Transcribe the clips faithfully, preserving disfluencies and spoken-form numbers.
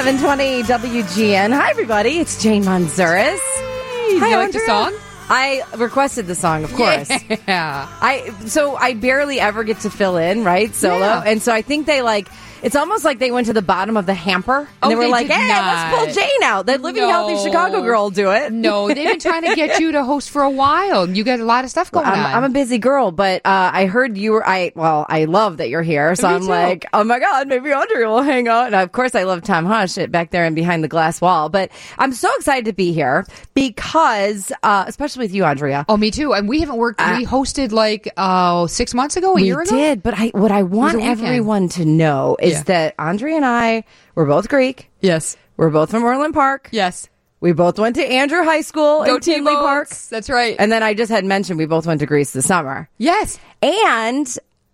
seven twenty W G N. Hi, everybody. It's Jane Manzuris. Hey, Hi, you like the Andrea. song? I requested the song, of course. Yeah. I so I barely ever get to fill in, right, solo, Yeah. and so I think they like. It's almost like they went to the bottom of the hamper and Oh, they were they like, did "Hey, not. let's pull Jane out." The Living No. Healthy Chicago girl will do it. No, they've been trying to get you to host for a while. You got a lot of stuff going I'm, on. I'm a busy girl, but uh, I heard you were. I well, I love that you're here, so Me I'm too. like, oh my god, maybe Andrea will hang out. And of course, I love Tom Hush back there and behind the glass wall. But I'm so excited to be here because, uh, especially with you, Andrea. Oh, me too. And we haven't worked. Uh, we hosted like oh six months ago, a we year ago. did, but I what I want a weekend. everyone to know is Yeah. that Andrea and I were both Greek. Yes. We're both from Orland Park. Yes. We both went to Andrew High School Go in Tinley Park. T-Boats. That's right. And then I just had mentioned we both went to Greece this summer. yes. And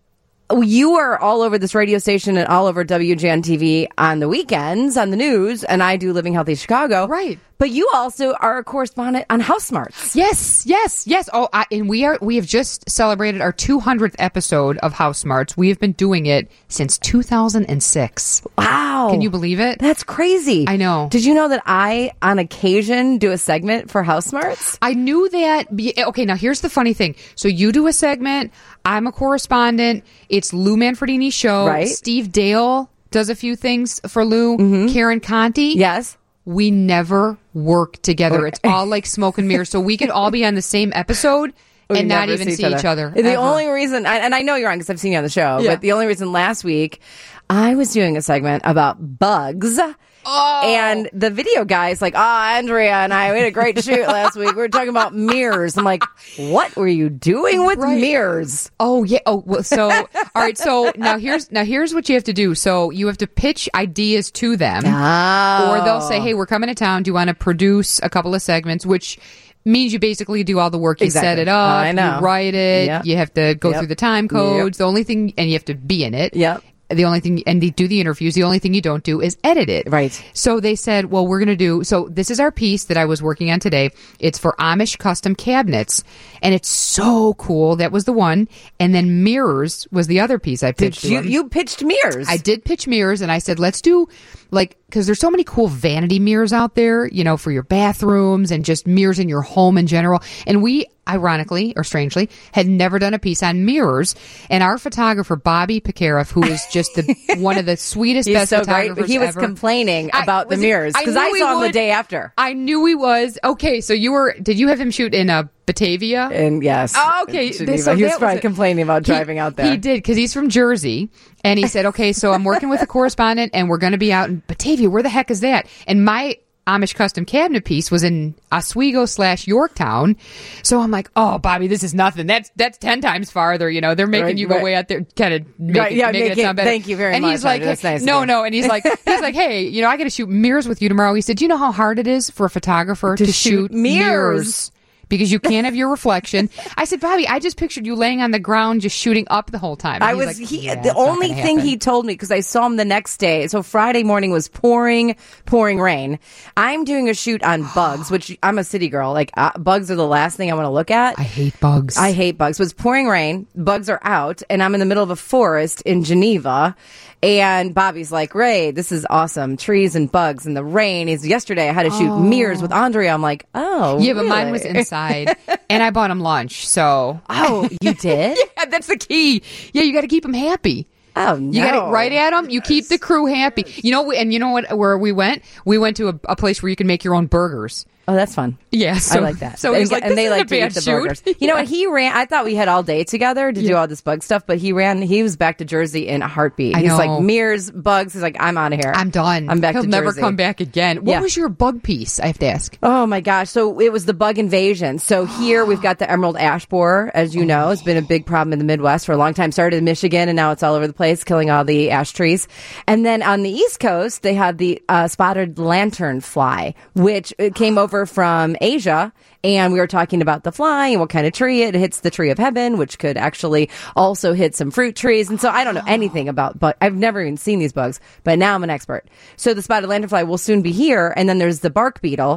you are all over this radio station and all over W G N T V on the weekends on the news, and I do Living Healthy Chicago. Right. But you also are a correspondent on House Smarts. Yes, yes, yes. Oh, I, and we are. We have just celebrated our two hundredth episode of House Smarts. We have been doing it since two thousand six. Wow. Can you believe it? That's crazy. I know. Did you know that I, on occasion, do a segment for House Smarts? I knew that. be- Okay, now here's the funny thing. So you do a segment. I'm a correspondent. It's Lou Manfredini's show. Right. Steve Dale does a few things for Lou. Karen Conti. Yes. We never work together. It's all like smoke and mirrors. So we could all be on the same episode We and not never even see each other. The ever. only reason, and and I know you're on because I've seen you on the show, Yeah. but the only reason last week I was doing a segment about bugs. Oh. And the video guy is like, oh, Andrea and I, we had a great shoot last week. We were talking about mirrors. I'm like, what were you doing with Right. mirrors? Oh yeah. Oh well. So all right. So now here's now here's what you have to do. So you have to pitch ideas to them, Oh. or they'll say, "Hey, we're coming to town. Do you want to produce a couple of segments?" Which means you basically do all the work. You Exactly. set it up. I know. You write it. Yep. You have to go Yep. through the time codes. The only thing, and you have to be in it. Yep. The only thing, and they do the interviews. The only thing you don't do is edit it. Right. So they said, well, we're going to do, so this is our piece that I was working on today. It's for Amish custom cabinets. And it's so cool. That was the one. And then mirrors was the other piece I pitched Did to you, them. you pitched mirrors. I did pitch mirrors, and I said, let's do like, because there's so many cool vanity mirrors out there, you know, for your bathrooms and just mirrors in your home in general. And we, ironically or strangely, had never done a piece on mirrors. And our photographer, Bobby Pekareff, who is just the one of the sweetest, He's best so great. photographers He was ever. complaining I- about the was he- mirrors I because knew I, he saw him the would. day after. I knew he was. Okay, so you were, did you have him shoot in uh, Batavia? And yes. Oh, okay. Geneva. So he was that probably it. complaining about driving he, out there. He did, because he's from Jersey. And he said, okay, so I'm working with a correspondent and we're going to be out in Batavia. Where the heck is that? And my Amish custom cabinet piece was in Oswego slash Yorktown. So I'm like, oh, Bobby, this is nothing. That's that's ten times farther. You know, they're making Right, you right. go way out there, kind of make, Right, it, yeah, making make it it- sound better. thank you very and much, he's like, Andrea. That's nice of no, you. no. And he's like, he's like, hey, you know, I got to shoot mirrors with you tomorrow. He said, do you know how hard it is for a photographer to, To shoot shoot mirrors? mirrors? Because you can't have your reflection. I said, Bobby, I just pictured you laying on the ground just shooting up the whole time. And I he's was like, he. "Yeah, the it's not only gonna thing happen." he told me because I saw him the next day. So Friday morning was pouring, pouring rain. I'm doing a shoot on bugs, which I'm a city girl. Like uh, bugs are the last thing I want to look at. I hate bugs. I hate bugs. So it's pouring rain. Bugs are out, and I'm in the middle of a forest in Geneva. And Bobby's like, Ray, this is awesome. Trees and bugs and the rain. Is yesterday I had to shoot mirrors with Andrea. I'm like, oh, Yeah, but mine was really? inside, and I bought him lunch. So, Oh, you did? yeah, that's the key. Yeah, you got to keep them happy. Oh, no. You got it right at them. You keep the crew happy. You know, and you know what? Where we went, we went to a, a place where you can make your own burgers. Oh, that's fun. Yeah, so, I like that. So and, he's like, and this they isn't like a to eat bad the shoot. burgers. You know what? He ran. I thought we had all day together to do all this bug stuff, but he ran. He was back to Jersey in a heartbeat. I He's know. like mirrors, bugs. He's like, I'm out of here. I'm done. I'm back He'll to never Jersey. come back again. What Yeah. was your bug piece? I have to ask. Oh my gosh. So it was the bug invasion. So here we've got the emerald ash borer, as you know, it's been a big problem in the Midwest for a long time. Started in Michigan and now it's all over the place, killing all the ash trees. And then on the East Coast, they had the uh, spotted lanternfly, which uh, came over from Asia. And we were talking about the fly and what kind of tree it hits, the tree of heaven, which could actually also hit some fruit trees. And so I don't know anything about, but I've never even seen these bugs, but now I'm an expert. So the spotted lanternfly will soon be here. And then there's the bark beetle,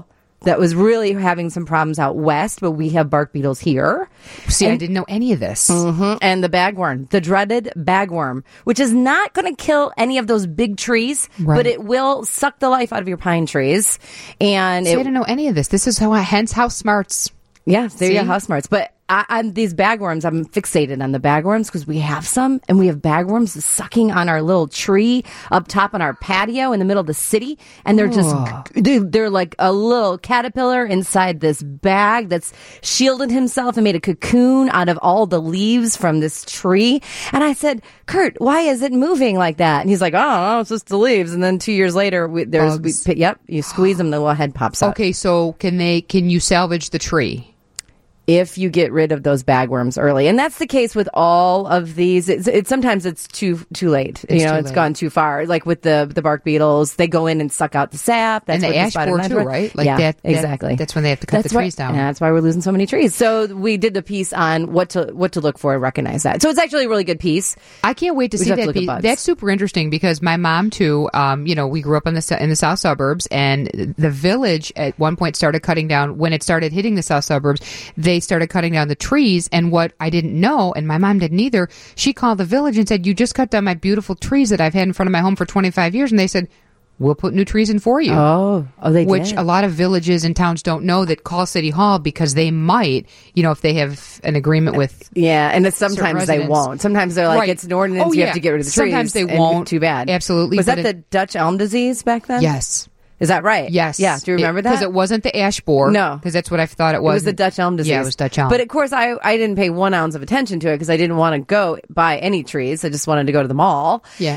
that was really having some problems out west, but we have bark beetles here. See, and, I didn't know any of this. Mm-hmm, and the bagworm, the dreaded bagworm, which is not going to kill any of those big trees, right. but it will suck the life out of your pine trees. And See, it, I didn't know any of this. This is how, hence house smarts. Yeah, there See? you go, house smarts. But I, I'm these bagworms. I'm fixated on the bagworms because we have some, and we have bagworms sucking on our little tree up top on our patio in the middle of the city, and they're just they're, they're like a little caterpillar inside this bag that's shielded himself and made a cocoon out of all the leaves from this tree. And I said, Kurt, why is it moving like that? And he's like, oh, it's just the leaves. And then two years later, we, there's we, yep, you squeeze them, the little head pops up. Okay, so can they? Can you salvage the tree? If you get rid of those bagworms early. And that's the case with all of these. It's, it's sometimes it's too too late. It's you know, too it's late. gone too far. Like with the the bark beetles, they go in and suck out the sap. That's And the what ash spotted borer too, knife- right? Like yeah, that, that- exactly. That's when they have to cut That's the why- trees down. Yeah, that's why we're losing so many trees. So we did the piece on what to what to look for and recognize that. So it's actually a really good piece. I can't wait to We see just have to that. look at Piece. bugs. That's super interesting because my mom too. Um, you know, we grew up in the su- in the south suburbs, and the village at one point started cutting down. When it started hitting the south suburbs, they started cutting down the trees. And what I didn't know, and my mom didn't either, she called the village and said, "You just cut down my beautiful trees that I've had in front of my home for twenty-five years." And they said, "We'll put new trees in for you." Oh, oh, they Which did. a lot of villages and towns don't know that call City Hall because they might, you know, if they have an agreement with. Yeah, and it's sometimes they residents. won't. Sometimes they're like, Right. it's an ordinance, Oh, you yeah. have to get rid of the trees. Sometimes they and won't. Too bad. Absolutely, Was but that it- the Dutch elm disease back then? Yes. Is that right? Yes. Yeah. Do you remember that? Because it wasn't the ash borer. No. Because that's what I thought it It was. was the Dutch elm disease. Yeah, it was Dutch elm. But of course, I, I didn't pay one ounce of attention to it because I didn't want to go buy any trees. I just wanted to go to the mall. Yeah.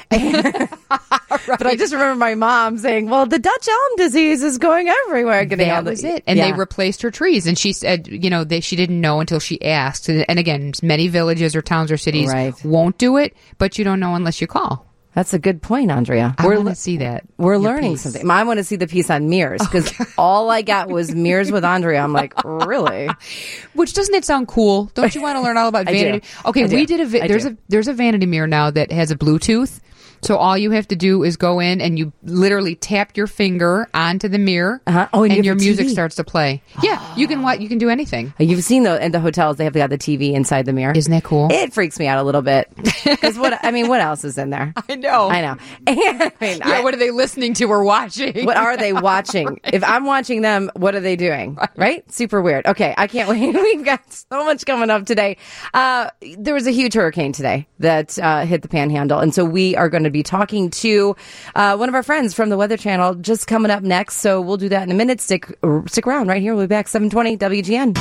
But I just remember my mom saying, well, the Dutch elm disease is going everywhere. Getting all That the, was it. And yeah. they replaced her trees. And she said, you know, they, she didn't know until she asked. And, and again, many villages or towns or cities Right. won't do it, but you don't know unless you call. That's a good point, Andrea. I We're want le- to see that. We're Your learning piece. something. I want to see the piece on mirrors because all I got was mirrors with Andrea. I'm like, really? Which doesn't it sound cool? Don't you want to learn all about I do. vanity? Okay, I do. we did a vi- I there's do. a there's a vanity mirror now that has a Bluetooth. So all you have to do is go in and you literally tap your finger onto the mirror, Uh-huh. Oh, and you have your the music T V. starts to play. Yeah, you can what you can do anything. You've seen the in the hotels they have got the T V inside the mirror. Isn't that cool? It freaks me out a little bit because what I mean, what else is in there? I know. I know. And, I mean, Yeah, I- what are they listening to or watching? what are they watching? If I'm watching them, what are they doing? Right? Super weird. Okay, I can't wait. We've got so much coming up today. Uh, there was a huge hurricane today that uh, hit the Panhandle, and so we are going to be talking to uh, one of our friends from the Weather Channel just coming up next. So we'll do that in a minute. Stick stick around right here. We'll be back seven twenty W G N.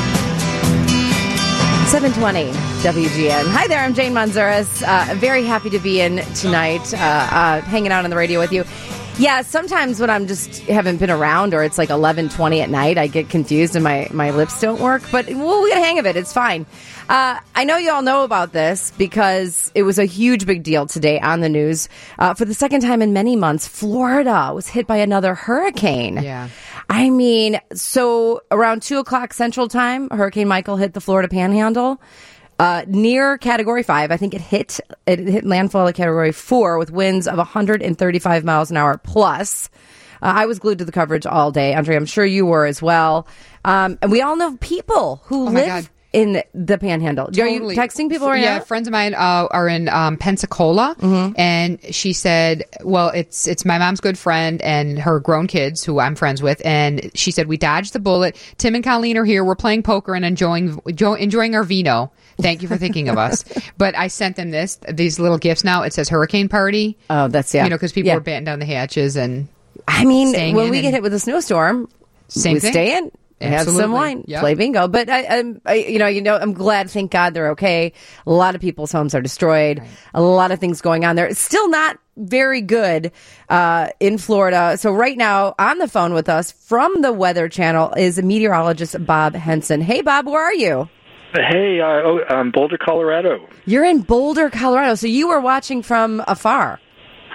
seven twenty W G N. Hi there, I'm Jane Manzuris. Uh, very happy to be in tonight, uh, uh, hanging out on the radio with you. Yeah, sometimes when I'm just haven't been around or it's like eleven twenty at night, I get confused and my, my lips don't work. But we'll get a hang of it. It's fine. Uh, I know you all know about this because it was a huge big deal today on the news. Uh, for the second time in many months, Florida was hit by another hurricane. Yeah. I mean, so around two o'clock Central Time, Hurricane Michael hit the Florida Panhandle. Uh, near Category five, I think it hit it hit landfall at Category four with winds of one hundred thirty-five miles an hour plus. Uh, I was glued to the coverage all day. Andre, I'm sure you were as well. Um, and we all know people who Oh my live God. in the Panhandle. Are you Totally. texting people right Yeah, now? friends of mine uh, are in um, Pensacola, Mm-hmm. and she said, "Well, it's it's my mom's good friend and her grown kids who I'm friends with." And she said, "We dodged the bullet. Tim and Colleen are here. We're playing poker and enjoying jo- enjoying our vino. Thank you for thinking of us." But I sent them this these little gifts now. It says Hurricane Party. Oh, that's yeah. You know, because people Yeah. are batting down the hatches and I mean, staying when in we get and- hit with a snowstorm, Same we thing. stay in. Have some Absolutely. wine, Yep. play bingo. But I, I'm, I, you know, you know, I'm glad. Thank God they're okay. A lot of people's homes are destroyed. Right. A lot of things going on there. It's still not very good uh, in Florida. So right now, on the phone with us from the Weather Channel is meteorologist Bob Henson. Hey, Bob, where are you? Hey, uh, oh, um, Boulder, Colorado. You're in Boulder, Colorado. So you were watching from afar.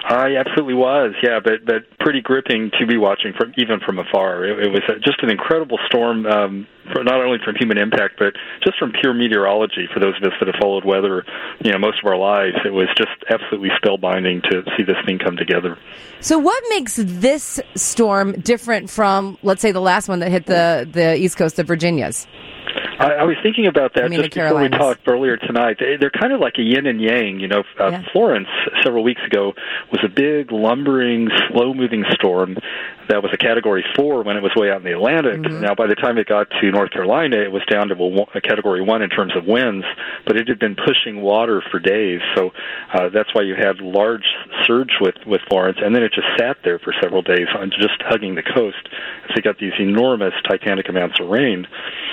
I absolutely was, yeah, but but pretty gripping to be watching from even from afar. It, it was just an incredible storm, um, for not only from human impact, but just from pure meteorology. For those of us that have followed weather, you know, most of our lives, it was just absolutely spellbinding to see this thing come together. So, what makes this storm different from, let's say, the last one that hit the the east coast of Virginia's? I, I was thinking about that I mean, just before we talked earlier tonight. They, they're kind of like a yin and yang. You know, uh, yeah. Florence several weeks ago was a big, lumbering, slow-moving storm that was a Category four when it was way out in the Atlantic. Mm-hmm. Now, by the time it got to North Carolina, it was down to a, a Category one in terms of winds, but it had been pushing water for days. So uh, that's why you had large surge with, with Florence, and then it just sat there for several days, on just hugging the coast. So you got these enormous, titanic amounts of rain.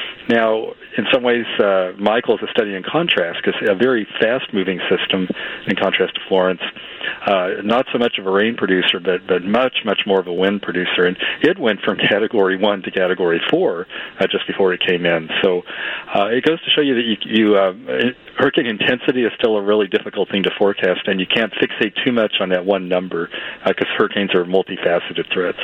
Now, in some ways, uh, Michael is a study in contrast, because a very fast-moving system, in contrast to Florence, uh, not so much of a rain producer, but, but much, much more of a wind producer. And it went from Category one to Category four uh, just before it came in. So uh, it goes to show you that you, you uh, hurricane intensity is still a really difficult thing to forecast, and you can't fixate too much on that one number, because uh, hurricanes are multifaceted threats.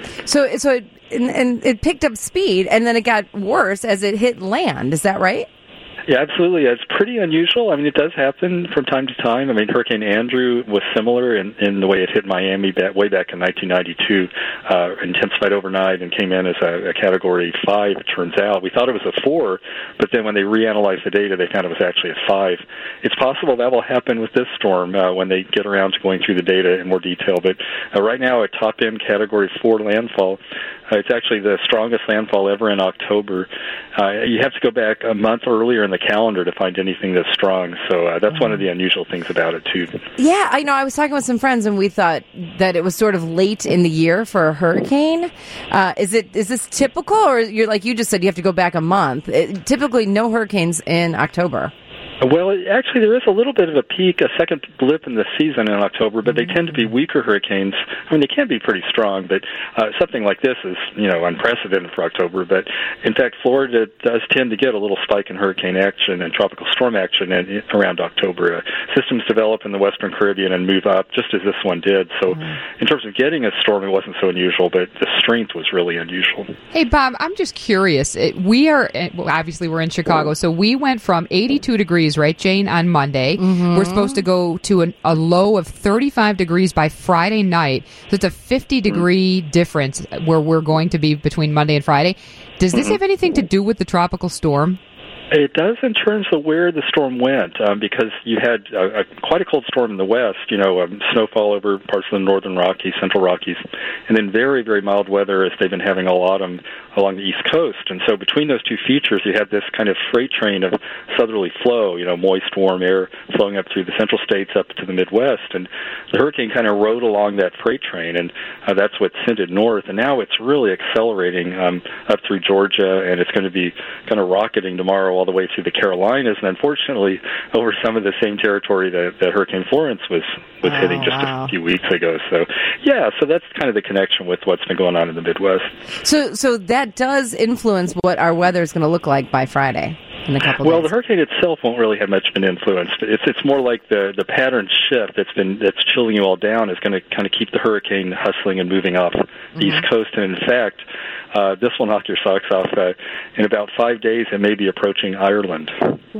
So, so it, and, and it picked up speed, and then it got worse as it hit land. Is that right? Yeah, absolutely. It's pretty unusual. I mean, it does happen from time to time. I mean, Hurricane Andrew was similar in, in the way it hit Miami back, way back in nineteen ninety-two, uh, intensified overnight and came in as a, a Category five, it turns out. We thought it was a four, but then when they reanalyzed the data, they found it was actually a five. It's possible that will happen with this storm uh, when they get around to going through the data in more detail. But uh, right now, a top-end Category four landfall, uh, it's actually the strongest landfall ever in October. Uh, you have to go back a month earlier in the calendar to find anything that's strong. So uh, that's mm-hmm. one of the unusual things about it, too. Yeah, I know. I was talking with some friends, and we thought that it was sort of late in the year for a hurricane. Uh, is it is this typical, or you're like you just said, you have to go back a month? It, typically, no hurricanes in October. Well, actually, there is a little bit of a peak, a second blip in the season in October, but they tend to be weaker hurricanes. I mean, they can be pretty strong, but uh, something like this is, you know, unprecedented for October. But, in fact, Florida does tend to get a little spike in hurricane action and tropical storm action in, around October. Uh, systems develop in the Western Caribbean and move up, just as this one did. So, mm-hmm. in terms of getting a storm, it wasn't so unusual, but the strength was really unusual. Hey, Bob, I'm just curious. It, we are, well, obviously, we're in Chicago, so we went from eighty-two degrees, right, Jane, on Monday. Mm-hmm. We're supposed to go to an, a low of thirty-five degrees by Friday night. So it's a fifty degree mm-hmm. difference where we're going to be between Monday and Friday. Does this mm-hmm. have anything to do with the tropical storm? It does in terms of where the storm went, um, because you had a, a, quite a cold storm in the west, you know, um, snowfall over parts of the northern Rockies, central Rockies, and then very, very mild weather as they've been having all autumn along the East Coast. And so between those two features, you had this kind of freight train of southerly flow, you know, moist, warm air flowing up through the central states up to the Midwest. And the hurricane kind of rode along that freight train, and uh, that's what sent it north. And now it's really accelerating um, up through Georgia, and it's going to be kind of rocketing tomorrow all the way through the Carolinas, and unfortunately over some of the same territory that, that Hurricane Florence was, was oh, hitting just wow. a few weeks ago. So, yeah, so that's kind of the connection with what's been going on in the Midwest. So, so that does influence what our weather is going to look like by Friday. In a couple well, days. The hurricane itself won't really have much of an influence. It's it's more like the the pattern shift that's been that's chilling you all down is going to kind of keep the hurricane hustling and moving off mm-hmm. the East Coast. And in fact, uh, this will knock your socks off. Uh, in about five days, it may be approaching Ireland.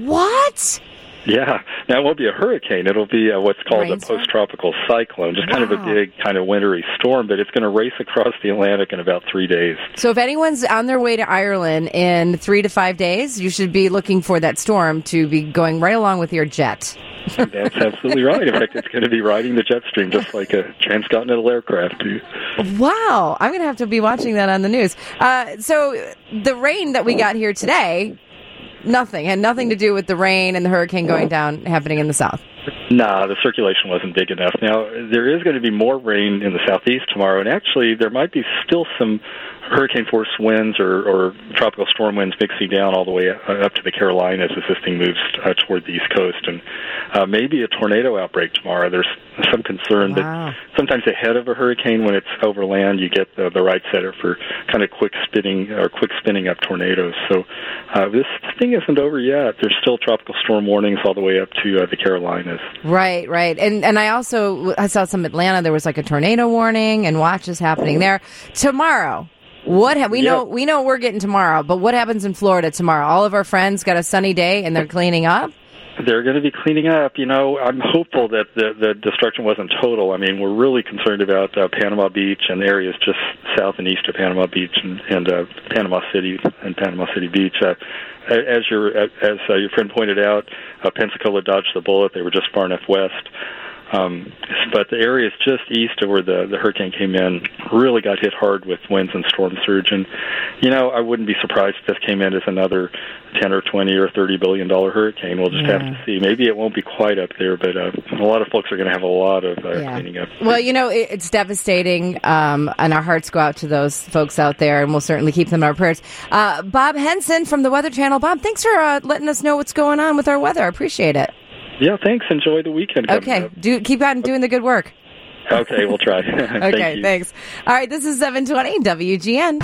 What? Yeah. Now, it won't be a hurricane. It'll be uh, what's called a post-tropical cyclone, just wow. kind of a big, kind of wintry storm, but it's going to race across the Atlantic in about three days. So if anyone's on their way to Ireland in three to five days, you should be looking for that storm to be going right along with your jet. That's absolutely right. In fact, it's going to be riding the jet stream just like a transcontinental aircraft, too. Wow. I'm going to have to be watching that on the news. Uh, so the rain that we got here today... Nothing. Had nothing to do with the rain and the hurricane going down happening in the south. Nah, the circulation wasn't big enough. Now, there is going to be more rain in the southeast tomorrow, and actually there might be still some hurricane-force winds or, or tropical storm winds mixing down all the way up to the Carolinas as this thing moves uh, toward the East Coast. And uh, maybe a tornado outbreak tomorrow. There's some concern wow. that sometimes ahead of a hurricane, when it's over land, you get the, the right setter for kind of quick spinning or quick spinning up tornadoes. So uh, this thing isn't over yet. There's still tropical storm warnings all the way up to uh, the Carolinas. is. Right, right. And and I also I saw some Atlanta. There was like a tornado warning and watches happening there. Tomorrow, what ha- we Yeah. know we know we're getting tomorrow, but what happens in Florida tomorrow? All of our friends got a sunny day and they're cleaning up. They're going to be cleaning up. You know, I'm hopeful that the, the destruction wasn't total. I mean, we're really concerned about uh, Panama Beach and areas just south and east of Panama Beach and, and uh, Panama City and Panama City Beach. Uh, as your as uh, your friend pointed out, uh, Pensacola dodged the bullet. They were just far enough west. Um, but the areas just east of where the, the hurricane came in really got hit hard with winds and storm surge. And, you know, I wouldn't be surprised if this came in as another ten or twenty or thirty billion dollar hurricane. We'll just Yeah. have to see. Maybe it won't be quite up there, but uh, a lot of folks are going to have a lot of uh, Yeah. cleaning up. Well, you know, it, it's devastating, um, and our hearts go out to those folks out there, and we'll certainly keep them in our prayers. Uh, Bob Henson from the Weather Channel. Bob, thanks for uh, letting us know what's going on with our weather. I appreciate it. Yeah, thanks. Enjoy the weekend. coming Okay, up. do keep out and doing the good work. Okay, we'll try. Thank Okay, you. thanks. All right, this is seven twenty W G N.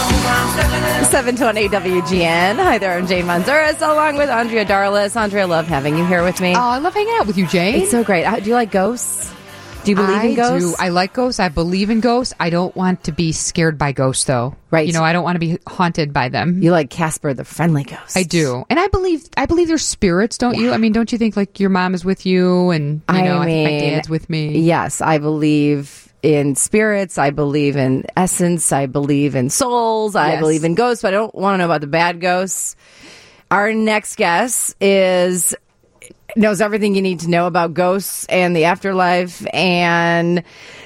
seven twenty W G N. Hi there, I'm Jane Manzuris, along with Andrea Darlis. Andrea, love having you here with me. Oh, I love hanging out with you, Jane. It's so great. Uh, Do you like ghosts? Do you believe I in ghosts? do. I like ghosts. I believe in ghosts. I don't want to be scared by ghosts, though. Right. You know, I don't want to be haunted by them. You like Casper the Friendly Ghost. I do. And I believe I believe they're spirits, don't you? I mean, don't you think like your mom is with you and, you know, I I, think my mean, dad's with me? Yes, I believe in spirits. I believe in essence. I believe in souls. I Yes. believe in ghosts, but I don't want to know about the bad ghosts. Our next guest is knows everything you need to know about ghosts and the afterlife and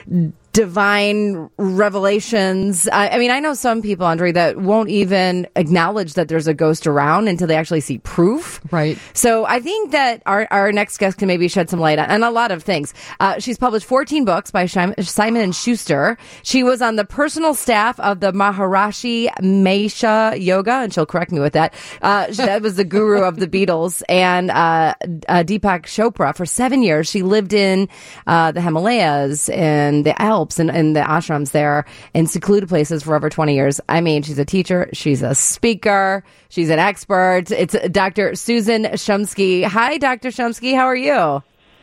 divine revelations. I, I mean, I know some people, Andre, that won't even acknowledge that there's a ghost around until they actually see proof. Right. So I think that our, our next guest can maybe shed some light on, on a lot of things. Uh, she's published fourteen books by Shim- Simon and Schuster. She was on the personal staff of the Maharishi Mahesh Yoga, and she'll correct me with that. Uh, she- that was the guru of the Beatles, and uh, uh, Deepak Chopra for seven years. She lived in uh, the Himalayas and the Alps and, and the ashrams there in secluded places for over twenty years. I mean, she's a teacher, she's a speaker, she's an expert. It's Doctor Susan Shumsky. Hi, Doctor Shumsky. How are you?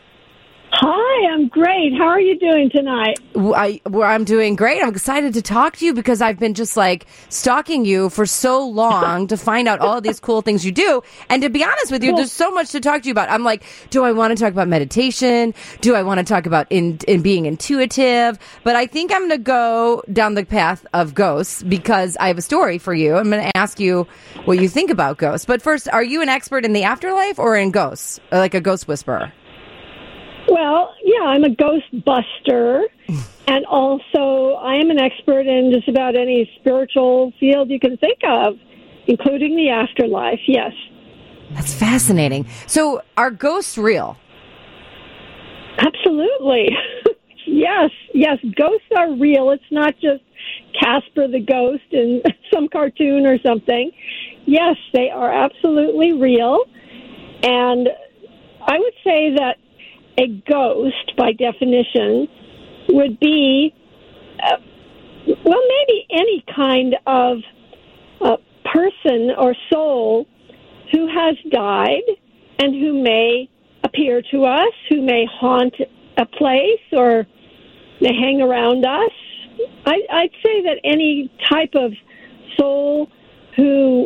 Hi, I'm great. How are you doing tonight? I, well, I'm doing great. I'm excited to talk to you because I've been just like stalking you for so long to find out all of these cool things you do. And to be honest with you, there's so much to talk to you about. I'm like, do I want to talk about meditation? Do I want to talk about in, in being intuitive? But I think I'm going to go down the path of ghosts because I have a story for you. I'm going to ask you what you think about ghosts. But first, are you an expert in the afterlife or in ghosts? Or like a ghost whisperer? Well, yeah, I'm a ghost buster, and also I am an expert in just about any spiritual field you can think of, including the afterlife, yes. That's fascinating. So are ghosts real? Absolutely. Yes, yes, ghosts are real. It's not just Casper the Ghost in some cartoon or something. Yes, they are absolutely real, and I would say that a ghost, by definition, would be, uh, well, maybe any kind of uh, person or soul who has died and who may appear to us, who may haunt a place or may hang around us. I, I'd say that any type of soul who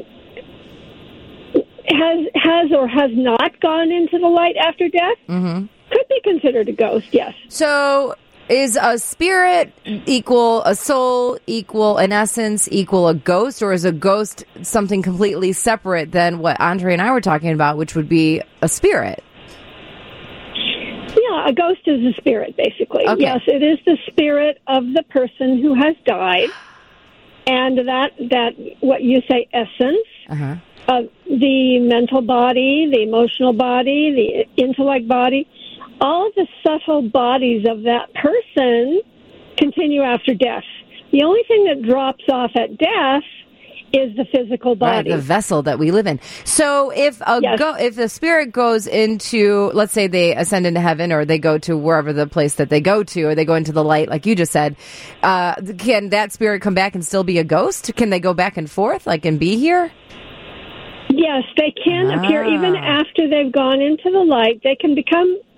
has has or has not gone into the light after death Mm-hmm. could be considered a ghost, yes. So is a spirit equal a soul, equal an essence, equal a ghost, or is a ghost something completely separate than what Andre and I were talking about, which would be a spirit? Yeah, a ghost is a spirit, basically. Okay. Yes, it is the spirit of the person who has died, and that, that what you say, essence, Uh-huh. of the mental body, the emotional body, the intellect body, all of the subtle bodies of that person continue after death. The only thing that drops off at death is the physical body. Right, the vessel that we live in. So if a Yes. go, if the spirit goes into, let's say they ascend into heaven, or they go to wherever the place that they go to, or they go into the light, like you just said, uh, can that spirit come back and still be a ghost? Can they go back and forth, like, and be here? Yes, they can Ah. appear even after they've gone into the light. They can become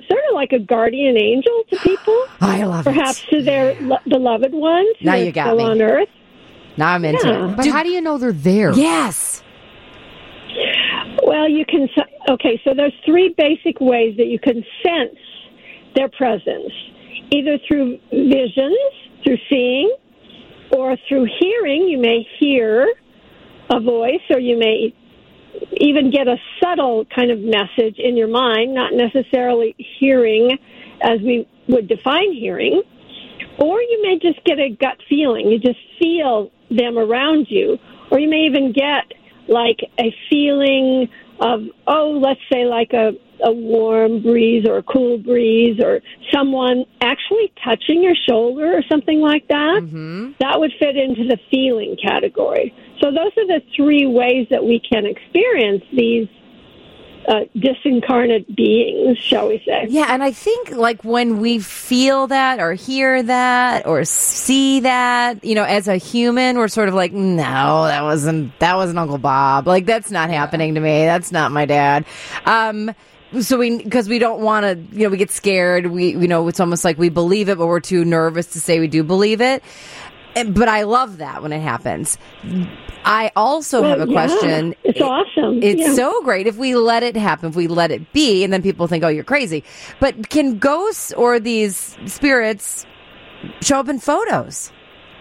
sort of like a guardian angel to people. I love Perhaps it. to their lo- beloved ones who Now are you got still me. on Earth. Now I'm into Yeah. it. But how do you know they're there? Yes. Well, you can. Okay, so there's three basic ways that you can sense their presence, either through visions, through seeing, or through hearing. You may hear a voice, or you may even get a subtle kind of message in your mind, not necessarily hearing as we would define hearing. Or you may just get a gut feeling. You just feel them around you. Or you may even get like a feeling of, oh, let's say like a, a warm breeze or a cool breeze or someone actually touching your shoulder or something like that. Mm-hmm. That would fit into the feeling category. So those are the three ways that we can experience these Uh, disincarnate beings, shall we say. Yeah, and I think like when we feel that or hear that or see that, you know, as a human, we're sort of like, no, that wasn't that wasn't Uncle Bob. Like that's not happening to me. That's not my dad. Um so we because we don't want to, you know, we get scared. We you know, it's almost like we believe it, but we're too nervous to say we do believe it. But I love that when it happens. I also Well, have a yeah, question. it's awesome. It's Yeah. so great if we let it happen, if we let it be, and then people think, oh, you're crazy. But can ghosts or these spirits show up in photos?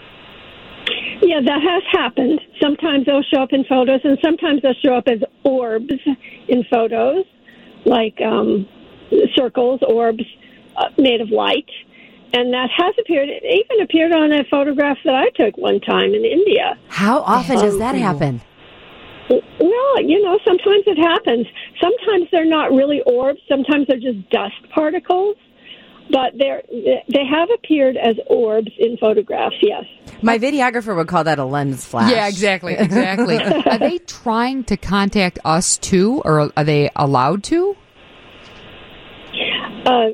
Yeah, that has happened. Sometimes they'll show up in photos, and sometimes they'll show up as orbs in photos, like um, circles, orbs uh, made of light. And that has appeared. It even appeared on a photograph that I took one time in India. How often does that happen? Well, you know, sometimes it happens. Sometimes they're not really orbs. Sometimes they're just dust particles. But they're, they have appeared as orbs in photographs, yes. My videographer would call that a lens flash. Yeah, exactly, exactly. Are they trying to contact us too, or are they allowed to? Uh,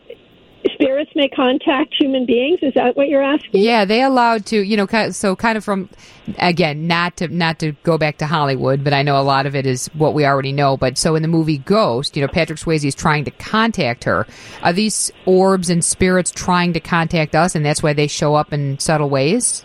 spirits may contact human beings. Is that what you're asking? Yeah, they allowed to, you know, ki- so kind of from, again, not to not to go back to Hollywood, but I know a lot of it is what we already know. But so in the movie Ghost, you know, Patrick Swayze is trying to contact her. Are these orbs and spirits trying to contact us, and that's why they show up in subtle ways?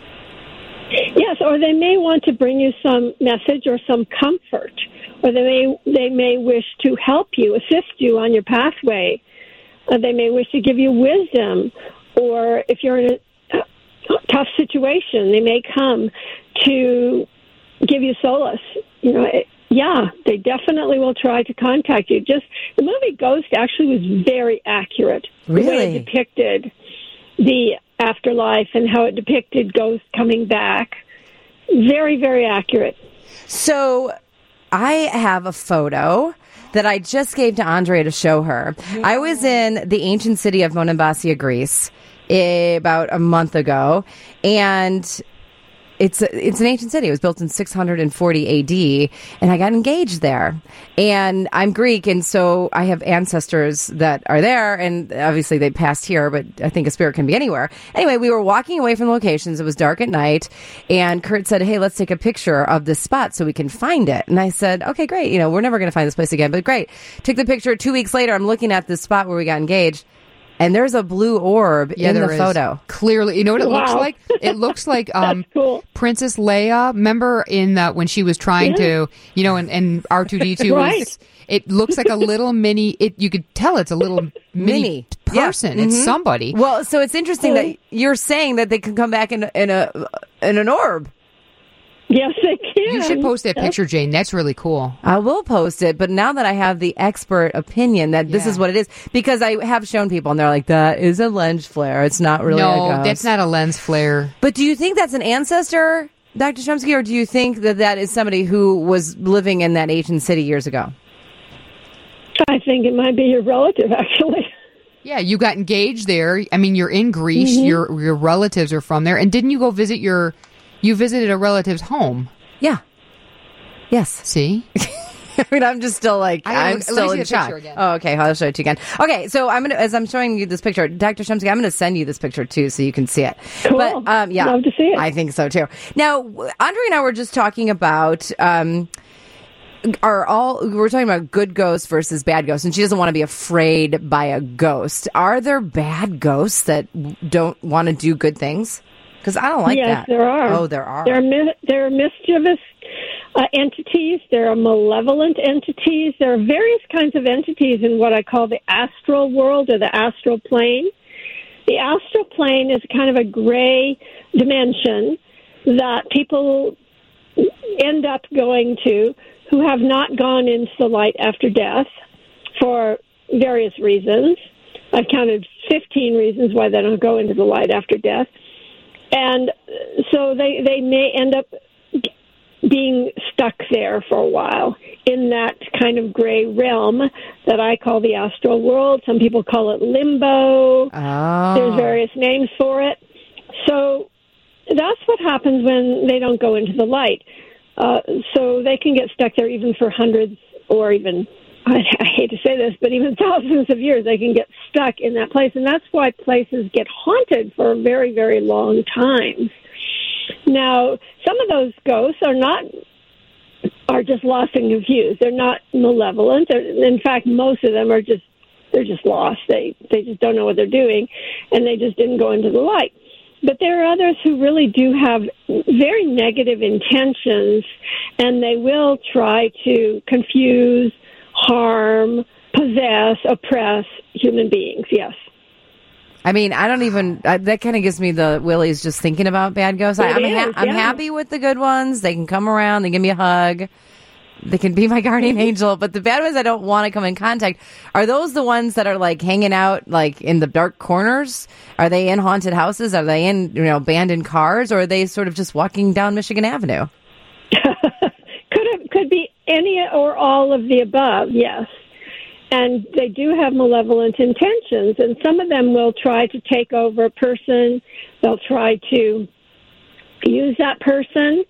Yes, or they may want to bring you some message or some comfort, or they may they may wish to help you, assist you on your pathway. Uh, they may wish to give you wisdom, or if you're in a uh, tough situation, they may come to give you solace. You know, it, yeah, they definitely will try to contact you. Just the movie Ghost actually was very accurate. Really? The way it depicted the afterlife and how it depicted ghosts coming back. Very, very accurate. So I have a photo that I just gave to Andrea to show her. Yeah. I was in the ancient city of Monemvasia, Greece, about a month ago, and it's a, it's an ancient city. It was built in six hundred forty A D, and I got engaged there. And I'm Greek, and so I have ancestors that are there, and obviously they passed here, but I think a spirit can be anywhere. Anyway, we were walking away from locations. It was dark at night, and Kurt said, hey, let's take a picture of this spot so we can find it. And I said, okay, great. You know, we're never going to find this place again, but great. Took the picture. Two weeks later, I'm looking at this spot where we got engaged, and there's a blue orb yeah, in the is. photo. Clearly, you know what it Wow. looks like? It looks like um, cool. Princess Leia. Remember in the, when she was trying Yeah. to, you know, and, and R two D two Right. was. It looks like a little mini. It you could tell it's a little mini, Mini. person. Yeah. It's Mhm. somebody. Well, so it's interesting that you're saying that they can come back in, in a in an orb. Yes, they can. You should post that picture, Jane. That's really cool. I will post it, but now that I have the expert opinion that this Yeah. is what it is, because I have shown people and they're like, that is a lens flare. It's not really a no, ghost. that's not a lens flare. But do you think that's an ancestor, Doctor Chomsky, or do you think that that is somebody who was living in that ancient city years ago? I think it might be your relative, actually. Yeah, you got engaged there. I mean, you're in Greece. Mm-hmm. Your your relatives are from there. And didn't you go visit your? You visited a relative's home. Yeah. Yes. See? I mean, I'm just still like, I gotta I'm look- let me still see in the shock. picture again. Oh, okay. I'll show it to you again. Okay, so I'm gonna, as I'm showing you this picture, Doctor Chomsky, I'm gonna send you this picture too, so you can see it. Cool. But um, yeah, Love to see it. I think so too. Now, Andre and I were just talking about um, are all, we're talking about good ghosts versus bad ghosts, and she doesn't want to be afraid by a ghost. Are there bad ghosts that don't want to do good things? Because I don't like yes, that. Yes, there are. Oh, there are. There are, mi- there are mischievous uh, entities. There are malevolent entities. There are various kinds of entities in what I call the astral world or the astral plane. The astral plane is kind of a gray dimension that people end up going to who have not gone into the light after death for various reasons. I've counted fifteen reasons why they don't go into the light after death. And so they, they may end up being stuck there for a while in that kind of gray realm that I call the astral world. Some people call it limbo. Oh. There's various names for it. So that's what happens when they don't go into the light. Uh, so they can get stuck there even for hundreds or even, I, I hate to say this, but even thousands of years, they can get stuck in that place. And that's why places get haunted for very, very long times. Now, some of those ghosts are not, are just lost and confused. They're not malevolent. They're, in fact, most of them are just, they're just lost. They, they just don't know what they're doing, and they just didn't go into the light. But there are others who really do have very negative intentions, and they will try to confuse, harm, possess, oppress human beings, yes. I mean, I don't even, uh, that kind of gives me the willies just thinking about bad ghosts. I, I'm, It ha- is, I'm yeah. happy with the good ones. They can come around, they give me a hug. They can be my guardian angel, but the bad ones I don't want to come in contact. Are those the ones that are like hanging out like in the dark corners? Are they in haunted houses? Are they in, you know, abandoned cars? Or are they sort of just walking down Michigan Avenue? could have, could be any or all of the above, yes. And they do have malevolent intentions, and some of them will try to take over a person. They'll try to use that person,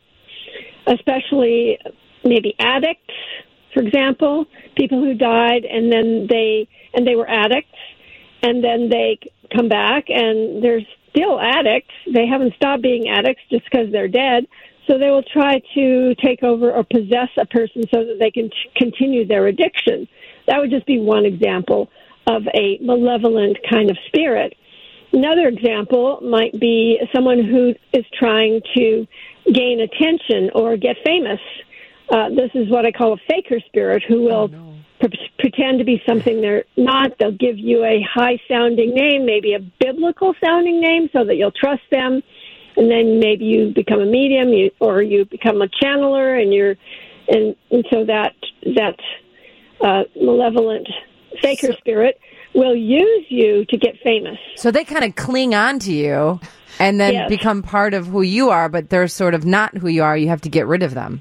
especially maybe addicts, for example, people who died and then they and they were addicts, and then they come back and they're still addicts. They haven't stopped being addicts just because they're dead. So they will try to take over or possess a person so that they can t- continue their addiction. That would just be one example of a malevolent kind of spirit. Another example might be someone who is trying to gain attention or get famous. Uh, this is what I call a faker spirit, who will oh, no. pre- pretend to be something they're not. They'll give you a high-sounding name, maybe a biblical-sounding name, so that you'll trust them. And then maybe you become a medium, you, or you become a channeler, and you're, and, and so that that uh, malevolent faker so, spirit will use you to get famous. So they kind of cling on to you, and then yes. become part of who you are, but they're sort of not who you are. You have to get rid of them.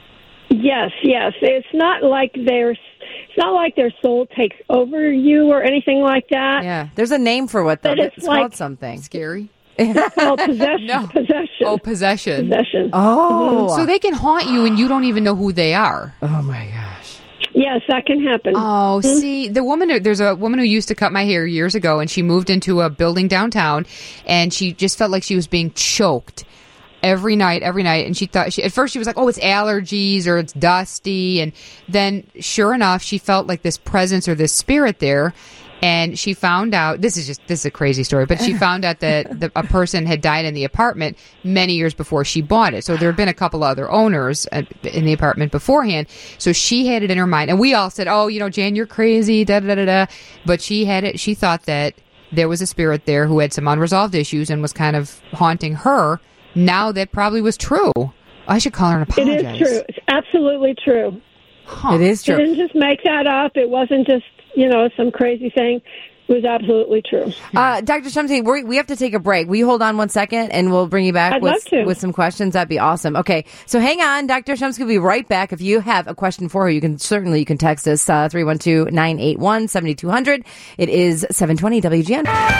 Yes, yes. It's not like their it's not like their soul takes over you or anything like that. Yeah, there's a name for what though. But it's, it's like, called something scary. It's called possession. No. Possession. Oh, possession. Possession. Oh, so they can haunt you and you don't even know who they are. Oh my gosh. Yes, that can happen. Oh, mm-hmm. See, the woman, who, there's a woman who used to cut my hair years ago, and she moved into a building downtown, and she just felt like she was being choked every night, every night. And she thought, she, at first she was like, oh, it's allergies or it's dusty. And then sure enough, she felt like this presence or this spirit there. And she found out, this is just, this is a crazy story, but she found out that the, a person had died in the apartment many years before she bought it. So there had been a couple other owners in the apartment beforehand. So she had it in her mind. And we all said, oh, you know, Jan, you're crazy, da da da da. But she had it, she thought that there was a spirit there who had some unresolved issues and was kind of haunting her. Now that probably was true. I should call her and apologize. It is true. It's absolutely true. Huh. It is true. She didn't just make that up. It wasn't just, you know, some crazy thing. It was absolutely true. Uh, Doctor Shumsky, we we have to take a break. Will you hold on one second, and we'll bring you back I'd with, love to. with some questions? That'd be awesome. Okay, so hang on. Doctor Shumsky will be right back. If you have a question for her, you can certainly you can text us, uh, three one two, nine eight one, seven two zero zero. It is seven twenty W G N.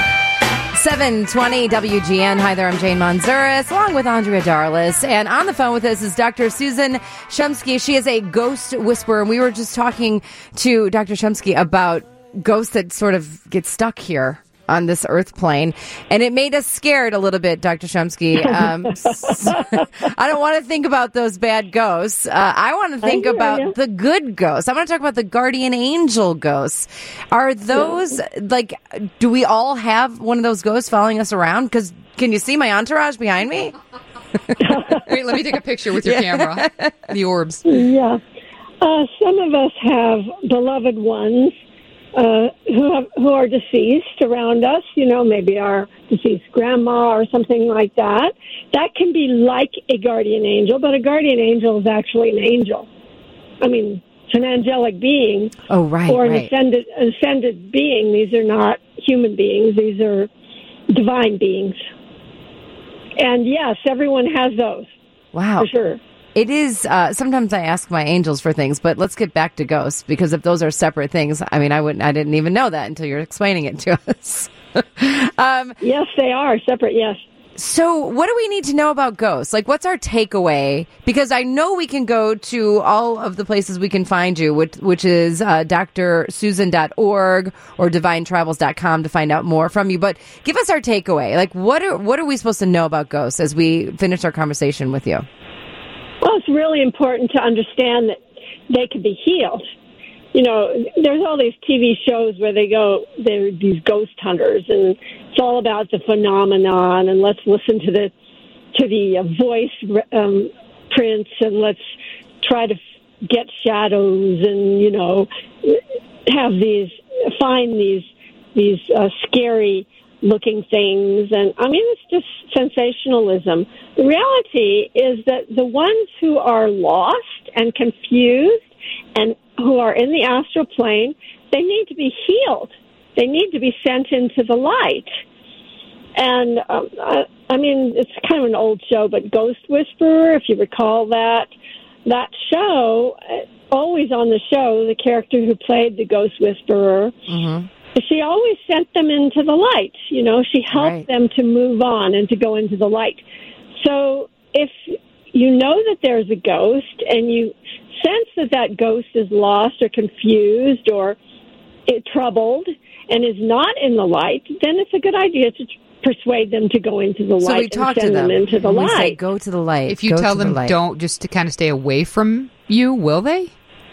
seven twenty W G N. Hi there, I'm Jane Manzuris, along with Andrea Darlis. And on the phone with us is Doctor Susan Shumsky. She is a ghost whisperer, and we were just talking to Doctor Shumsky about ghosts that sort of get stuck here on this earth plane, and it made us scared a little bit, Doctor Shumsky. Um, I don't want to think about those bad ghosts. Uh, I want to think about you. the good ghosts. I want to talk about the guardian angel ghosts. Are those, yeah. like, do we all have one of those ghosts following us around? Because can you see my entourage behind me? Wait, let me take a picture with your yeah. camera. The orbs. Yeah. Uh, some of us have beloved ones uh, who have, who are deceased around us, you know, maybe our deceased grandma or something like that. That can be like a guardian angel, but a guardian angel is actually an angel. I mean, it's an angelic being. Oh, right, Or an right. ascended, ascended being. These are not human beings. These are divine beings. And yes, everyone has those. Wow. For sure. It is, uh, sometimes I ask my angels for things, but let's get back to ghosts, because if those are separate things, I mean, I wouldn't, I didn't even know that until you're explaining it to us. um, yes, they are separate, yes. So what do we need to know about ghosts? Like, what's our takeaway? Because I know we can go to all of the places we can find you, which, which is uh, D R Susan dot org or divine travels dot com to find out more from you. But give us our takeaway. Like, what are what are we supposed to know about ghosts as we finish our conversation with you? Well, it's really important to understand that they can be healed. You know, there's all these T V shows where they go, they're these ghost hunters, and it's all about the phenomenon, and let's listen to the to the uh, voice um, prints, and let's try to f- get shadows, and, you know, have these, find these, these uh, scary looking things. And I mean, it's just sensationalism. The reality is that the ones who are lost and confused and who are in the astral plane, they need to be healed. They need to be sent into the light. And um, I, I mean, it's kind of an old show, but Ghost Whisperer, if you recall that, that show, always on the show, the character who played the Ghost Whisperer, mm-hmm. she always sent them into the light. You know, she helped right. them to move on and to go into the light. So if you know that there's a ghost and you sense that that ghost is lost or confused or it troubled and is not in the light, then it's a good idea to persuade them to go into the so light we talk and send to them. them into the we light. Say, go to the light. If you go tell to them the don't, just to kind of stay away from you, will they?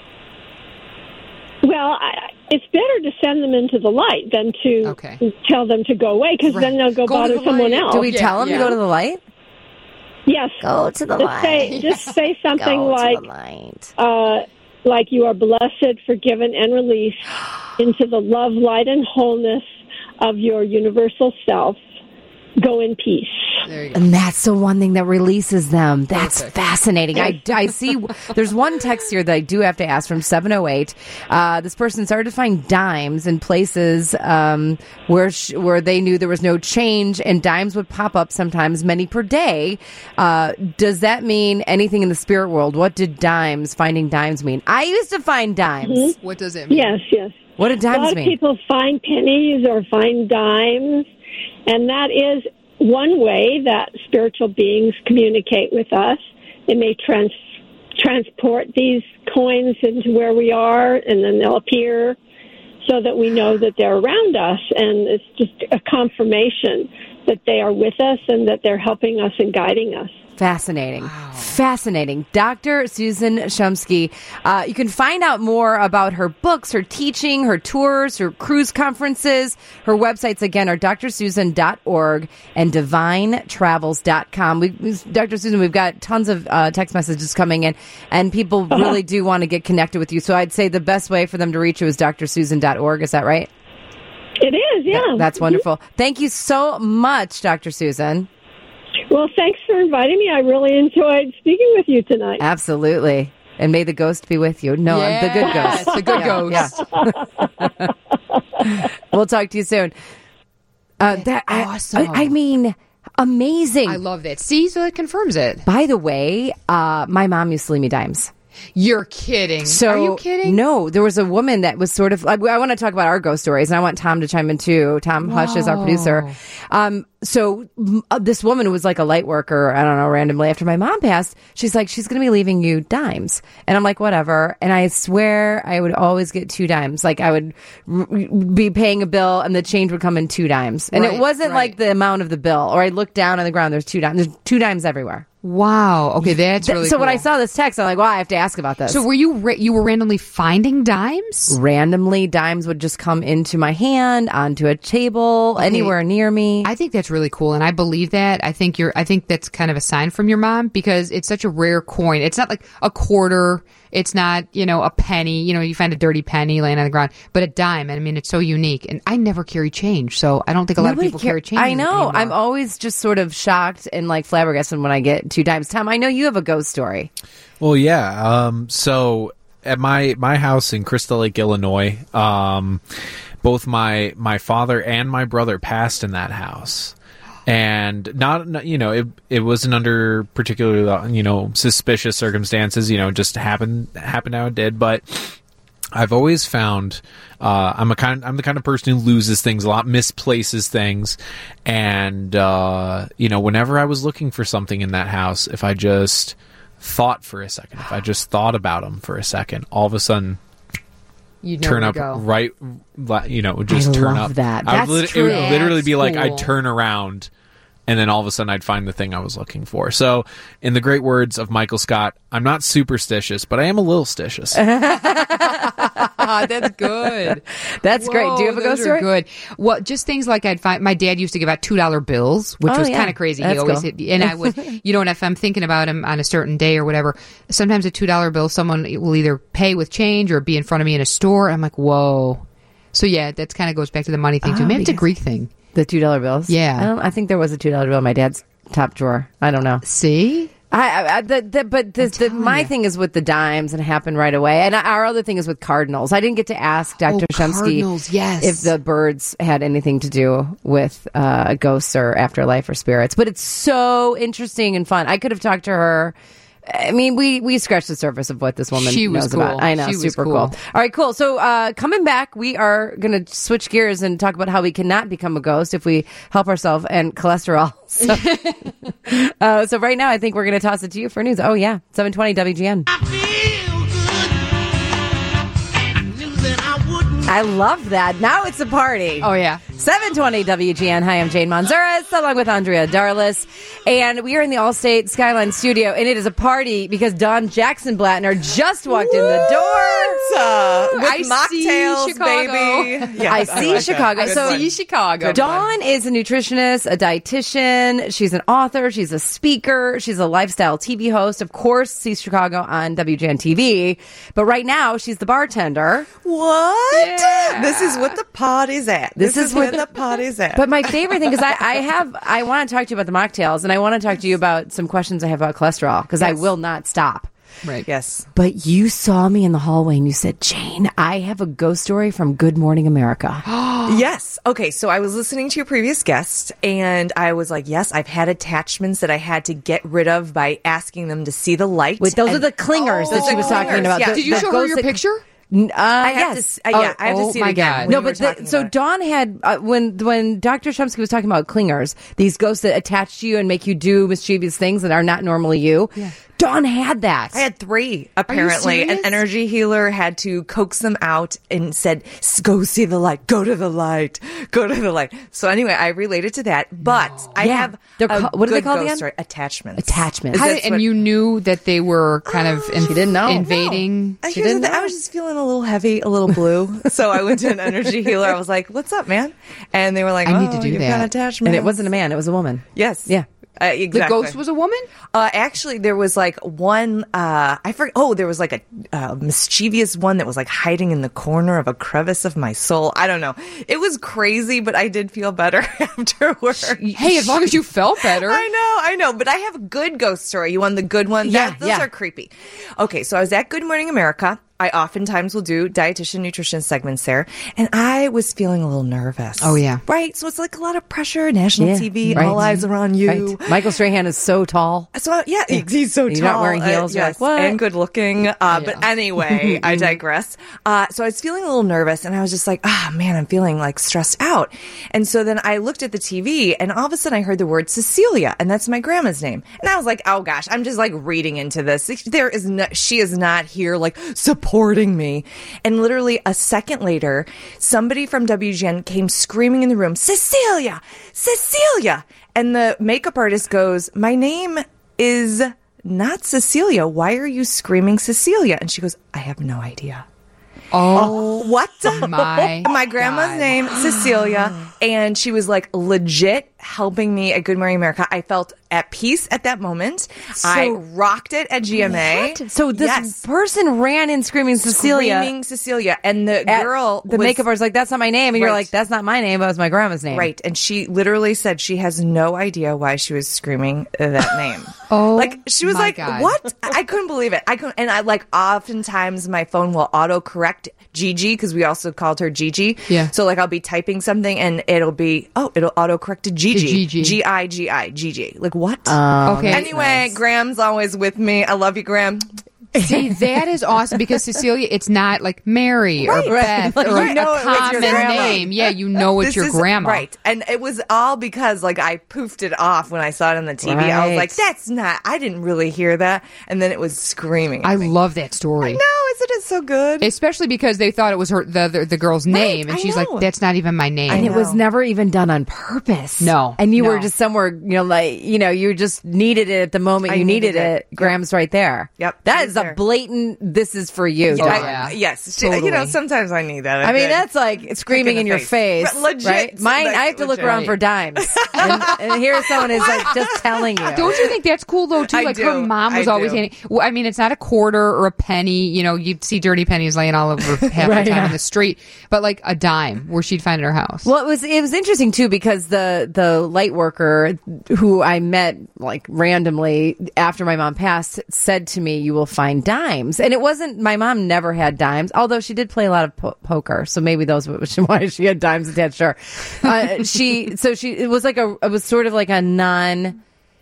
Well, I, it's better to send them into the light than to okay. tell them to go away, because right. then they'll go, go bother someone light. else. Do we yeah, tell them yeah. to go to the light? Yes. Go to the just light. Say, just say something go like, to the light. Uh, like you are blessed, forgiven, and released into the love, light, and wholeness of your universal self. Go in peace. There you go. And that's the one thing that releases them. That's Perfect. fascinating. I, I see there's one text here that I do have to ask from seven oh eight. Uh, this person started to find dimes in places um, where sh- where they knew there was no change, and dimes would pop up sometimes, many per day. Uh, does that mean anything in the spirit world? What did dimes, finding dimes mean? I used to find dimes. Mm-hmm. What does it mean? Yes, yes. What did dimes mean? A lot mean? of people find pennies or find dimes, and that is one way that spiritual beings communicate with us. They may trans- transport these coins into where we are, and then they'll appear so that we know that they're around us. And it's just a confirmation that they are with us and that they're helping us and guiding us. Fascinating. Wow. Fascinating. Doctor Susan Shumsky. Uh, you can find out more about her books, her teaching, her tours, her cruise conferences. Her websites, again, are D R Susan dot org and divine travels dot com. We, we, Doctor Susan, we've got tons of uh, text messages coming in, and people uh-huh. really do want to get connected with you. So I'd say the best way for them to reach you is D R Susan dot org. Is that right? It is, yeah. That, that's wonderful. Thank you so much, Doctor Susan. Well, thanks for inviting me. I really enjoyed speaking with you tonight. Absolutely. And may the ghost be with you. No, yes, the good ghost. The good yeah, ghost. Yeah. We'll talk to you soon. Uh, that, awesome. I, I mean, amazing. I love that. See, so it confirms it. By the way, uh, my mom used to leave me dimes. You're kidding. So, Are you kidding? No, there was a woman that was sort of, I, I want to talk about our ghost stories, and I want Tom to chime in too. Tom Hush is our producer. Um, so uh, this woman who was like a light worker, I don't know, randomly after my mom passed, she's like, she's going to be leaving you dimes. And I'm like, whatever. And I swear I would always get two dimes. Like I would r- be paying a bill and the change would come in two dimes. And Right, it wasn't right. like the amount of the bill. Or I look down on the ground, there's two dimes. There's two dimes everywhere. Wow. Okay, that's Th- really so cool. when I saw this text, I'm like, well, I have to ask about this. So were you ra- you were randomly finding dimes? randomly, dimes would just come into my hand, onto a table, anywhere near me. I think that's really cool, and I believe that. I think you're. I think that's kind of a sign from your mom because it's such a rare coin. It's not like a quarter. It's not, you know, a penny. You know, you find a dirty penny laying on the ground, but a dime. And I mean, it's so unique. And I never carry change, so I don't think a lot Nobody of people care- carry change. I know. anymore. I'm always just sort of shocked and like flabbergasted when I get two dimes. Tom, I know you have a ghost story. Well, yeah. Um, so at my my house in Crystal Lake, Illinois, um, both my my father and my brother passed in that house. And not, not, you know, it it wasn't under particularly, you know, suspicious circumstances. You know, it just happened happened how it did. But I've always found uh, I'm a kind I'm the kind of person who loses things a lot, misplaces things, and uh, you know, whenever I was looking for something in that house, if I just thought for a second, if I just thought about them for a second, all of a sudden. You'd know Turn where up to go. right, you know, just I turn love up. that. I That's would lit- true. It would literally That's be like cool. I'd turn around, and then all of a sudden I'd find the thing I was looking for. So, in the great words of Michael Scott, I'm not superstitious, but I am a little stitious. Ah, that's good. That's great. Do you have a Whoa, ghost those are story? Good. Well, just things like I'd find. My dad used to give out two dollar bills, which Oh, was yeah. kind of crazy. That's he always cool. hit, and I would, you know, and if I'm thinking about him on a certain day or whatever, sometimes a two dollar bill, someone will either pay with change or be in front of me in a store. I'm like, whoa. So yeah, that kind of goes back to the money thing too. Oh, Maybe it's a because- Greek thing. The two dollar bills. Yeah. I don't. I think there was a two dollar bill in my dad's top drawer. I don't know. See. I, I, I the, the, but the, the, telling my ya. thing is with the dimes and it happened right away. And our other thing is with cardinals. I didn't get to ask Doctor Oh, Shumsky cardinals, yes. if the birds had anything to do with uh, ghosts or afterlife or spirits. But it's so interesting and fun. I could have talked to her. I mean, we, we scratched the surface of what this woman She was knows cool. about. I know, She was super cool. cool. All right, cool. So uh, coming back, we are going to switch gears and talk about how we cannot become a ghost if we help ourselves and cholesterol. So, uh, so right now, I think we're going to toss it to you for news. Oh, yeah, seven twenty W G N. I love that. Now it's a party. Oh yeah. seven twenty W G N. Hi, I'm Jane Manzuras, along with Andrea Darlis. And we are in the Allstate Skyline studio, and it is a party because Don Jackson Blattner just walked in the door. Uh, with I see mocktails, Chicago. baby. Yes, I see like Chicago. that. Good So one. See Chicago. Dawn is a nutritionist, a dietitian. She's an author. She's a speaker. She's a lifestyle T V host. Of course, sees Chicago on W G N T V. But right now, she's the bartender. What? Yeah. This is what the party's at. This This, is is where what- the party's at. But my favorite thing is I, I have I want to talk to you about the mocktails, and I want to talk to you about some questions I have about cholesterol because I Yes. will not stop. Right. yes. But you saw me in the hallway and you said, Jane, I have a ghost story from Good Morning America. Yes. Okay. So I was listening to your previous guest and I was like, yes, I've had attachments that I had to get rid of by asking them to see the light. Wait, those And- are the clingers Oh, that she was the talking clingers, about. yeah. The- Did you the show her ghosts your that- picture? N- Uh, I have yes. to, s- uh, yeah, I have oh to see my it again. God. when No, we were but the, talking so about it. Dawn had uh, when when Doctor Shumsky was talking about clingers, these ghosts that attach to you and make you do mischievous things that are not normally you. Yeah. Dawn had that. I had three, apparently. An serious? energy healer had to coax them out and said, "S- go see the light, go to the light, go to the light. So anyway, I related to that. But I Yeah. have They're a ca- what are they good called ghost again? story. Attachments. Attachments. How That's did, and what- you knew that they were kind of in, She didn't know. invading. Uh, She here's the didn't thing. I know. was just feeling a little heavy, a little blue. So I went to an energy healer. I was like, "What's up, man?" And they were like, I "Oh, need to do you've that." got attachments." and it wasn't a man; it was a woman. Yes. Yeah. Uh, The exactly. ghost was a woman? Uh, actually, there was like one. Uh, I forget. Oh, there was like a uh, mischievous one that was like hiding in the corner of a crevice of my soul. I don't know. It was crazy, but I did feel better afterward. Hey, as long as you felt better. I know, I know, but I have a good ghost story. You want the good one? Yeah, That- those yeah. are creepy. Okay, so I was at Good Morning America, I oftentimes will do dietitian nutrition segments there, and I was feeling a little nervous. Oh, yeah. Right? So it's like a lot of pressure, national Yeah, T V, right. all eyes are on you. Right. Michael Strahan is so tall. So, yeah, he's so You're tall. not wearing heels, Uh, you're yes, like, what? and good looking. Uh, But anyway, I digress. Uh, so I was feeling a little nervous, and I was just like, ah, oh, man, I'm feeling like stressed out. And so then I looked at the T V, and all of a sudden I heard the word Cecilia, and that's my grandma's name. And I was like, oh gosh, I'm just like reading into this. There is no, she is not here like supporting me. And literally a second later, somebody from W G N came screaming in the room, Cecilia, Cecilia. And the makeup artist goes, my name is not Cecilia. Why are you screaming Cecilia? And she goes, I have no idea. Oh, What? my My grandma's God. name, Cecilia, and she was like legit helping me at Good Morning America. I felt at peace at that moment. I rocked it at G M A. What? So this Yes. person ran in screaming Cecilia. Screaming Cecilia. And the at- girl, the was- makeup artist, like, that's not my name. And you're Right. like, that's not my name. That was my grandma's name. Right. And she literally said she has no idea why she was screaming that name. Oh, like she was my like, God. what? I couldn't believe it. I couldn't. And I like oftentimes my phone will auto correct Gigi because we also called her Gigi. Yeah. So like I'll be typing something and it'll be, oh, it'll auto correct to Gigi. Gigi. G I G I. Gigi. Like what? Okay. Anyway, Graham's always with me. I love you, Graham. See, that is awesome because Cecilia, it's not like Mary or Right. Beth Like, or you a know it was your common grandma. name. Yeah, you know it's This your is- grandma. Right. And it was all because like I poofed it off when I saw it on the T V. I was Right. like, that's not, I didn't really hear that. And then it was screaming. I at me. love that story. No, isn't it so good? Especially because they thought it was her the the, the girl's name, and I she's know. like, "That's not even my name." And it know. was never even done on purpose. No, And you no. were just somewhere, you know, like, you know, you just needed it at the moment I you needed, needed it. it. Yep. Graham's right there. Yep, That she is was a there. blatant, this is for you. Oh, I- Dawn. yeah. Yes. Totally. You know, sometimes I need that. I mean, Good. that's like screaming the in your face. face. Legit. Right? Mine, Like, I have to look legit. around for dimes. and, and here someone is like just telling you. Don't you think that's cool though too? I Like do. her mom was I always do. handing. Well, I mean, it's not a quarter or a penny. You know, you'd see dirty pennies laying all over half Right, the time yeah. on the street, but like a dime where she'd find in her house. Well, it was it was interesting too because the the light worker who I met like randomly after my mom passed said to me, "You will find dimes," and it wasn't. My mom never had dimes, although she did play a lot of po- poker, so maybe those was why she had dimes attached to her. Uh, she so she it was like a it was sort of like a non.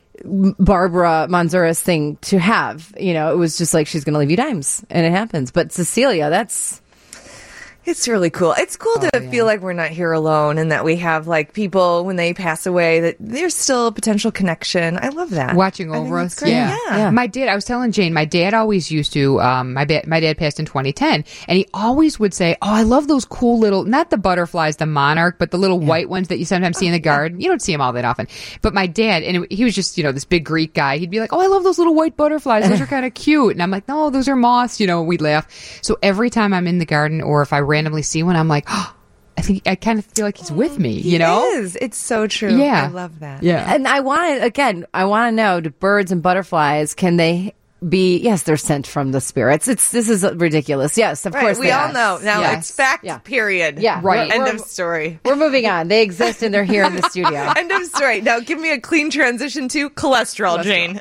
Barbara Manzouras thing to have, you know, it was just like she's going to leave you dimes, and it happens. But Cecilia, that's It's really cool. It's cool to yeah. feel like we're not here alone and that we have like people when they pass away that there's still a potential connection. I love that. Watching I think over that's us, great. yeah. Yeah. My dad, I was telling Jane, my dad always used to. Um, my ba- my dad passed in twenty ten, and he always would say, "Oh, I love those cool little, not the butterflies, the monarch, but the little white ones that you sometimes see in the garden. You don't see them all that often." But my dad, and it, he was just, you know, this big Greek guy. He'd be like, "Oh, I love those little white butterflies. Those are kind of cute." And I'm like, "No, those are moths." You know, we'd laugh. So every time I'm in the garden, or if I randomly see one, I'm like, oh, I think I kind of feel like he's with me. He You know? is. It's so true. Yeah. I love that. Yeah. And I want to, again, I want to know, do birds and butterflies, can they be, yes, they're sent from the spirits. It's, this is ridiculous. Yes, of Right. course We they all are. know. Now Yes. it's fact, Yeah. period. Yeah. Right. End We're- of story. We're moving on. They exist and they're here in the studio. End of story. Now give me a clean transition to cholesterol, Jane.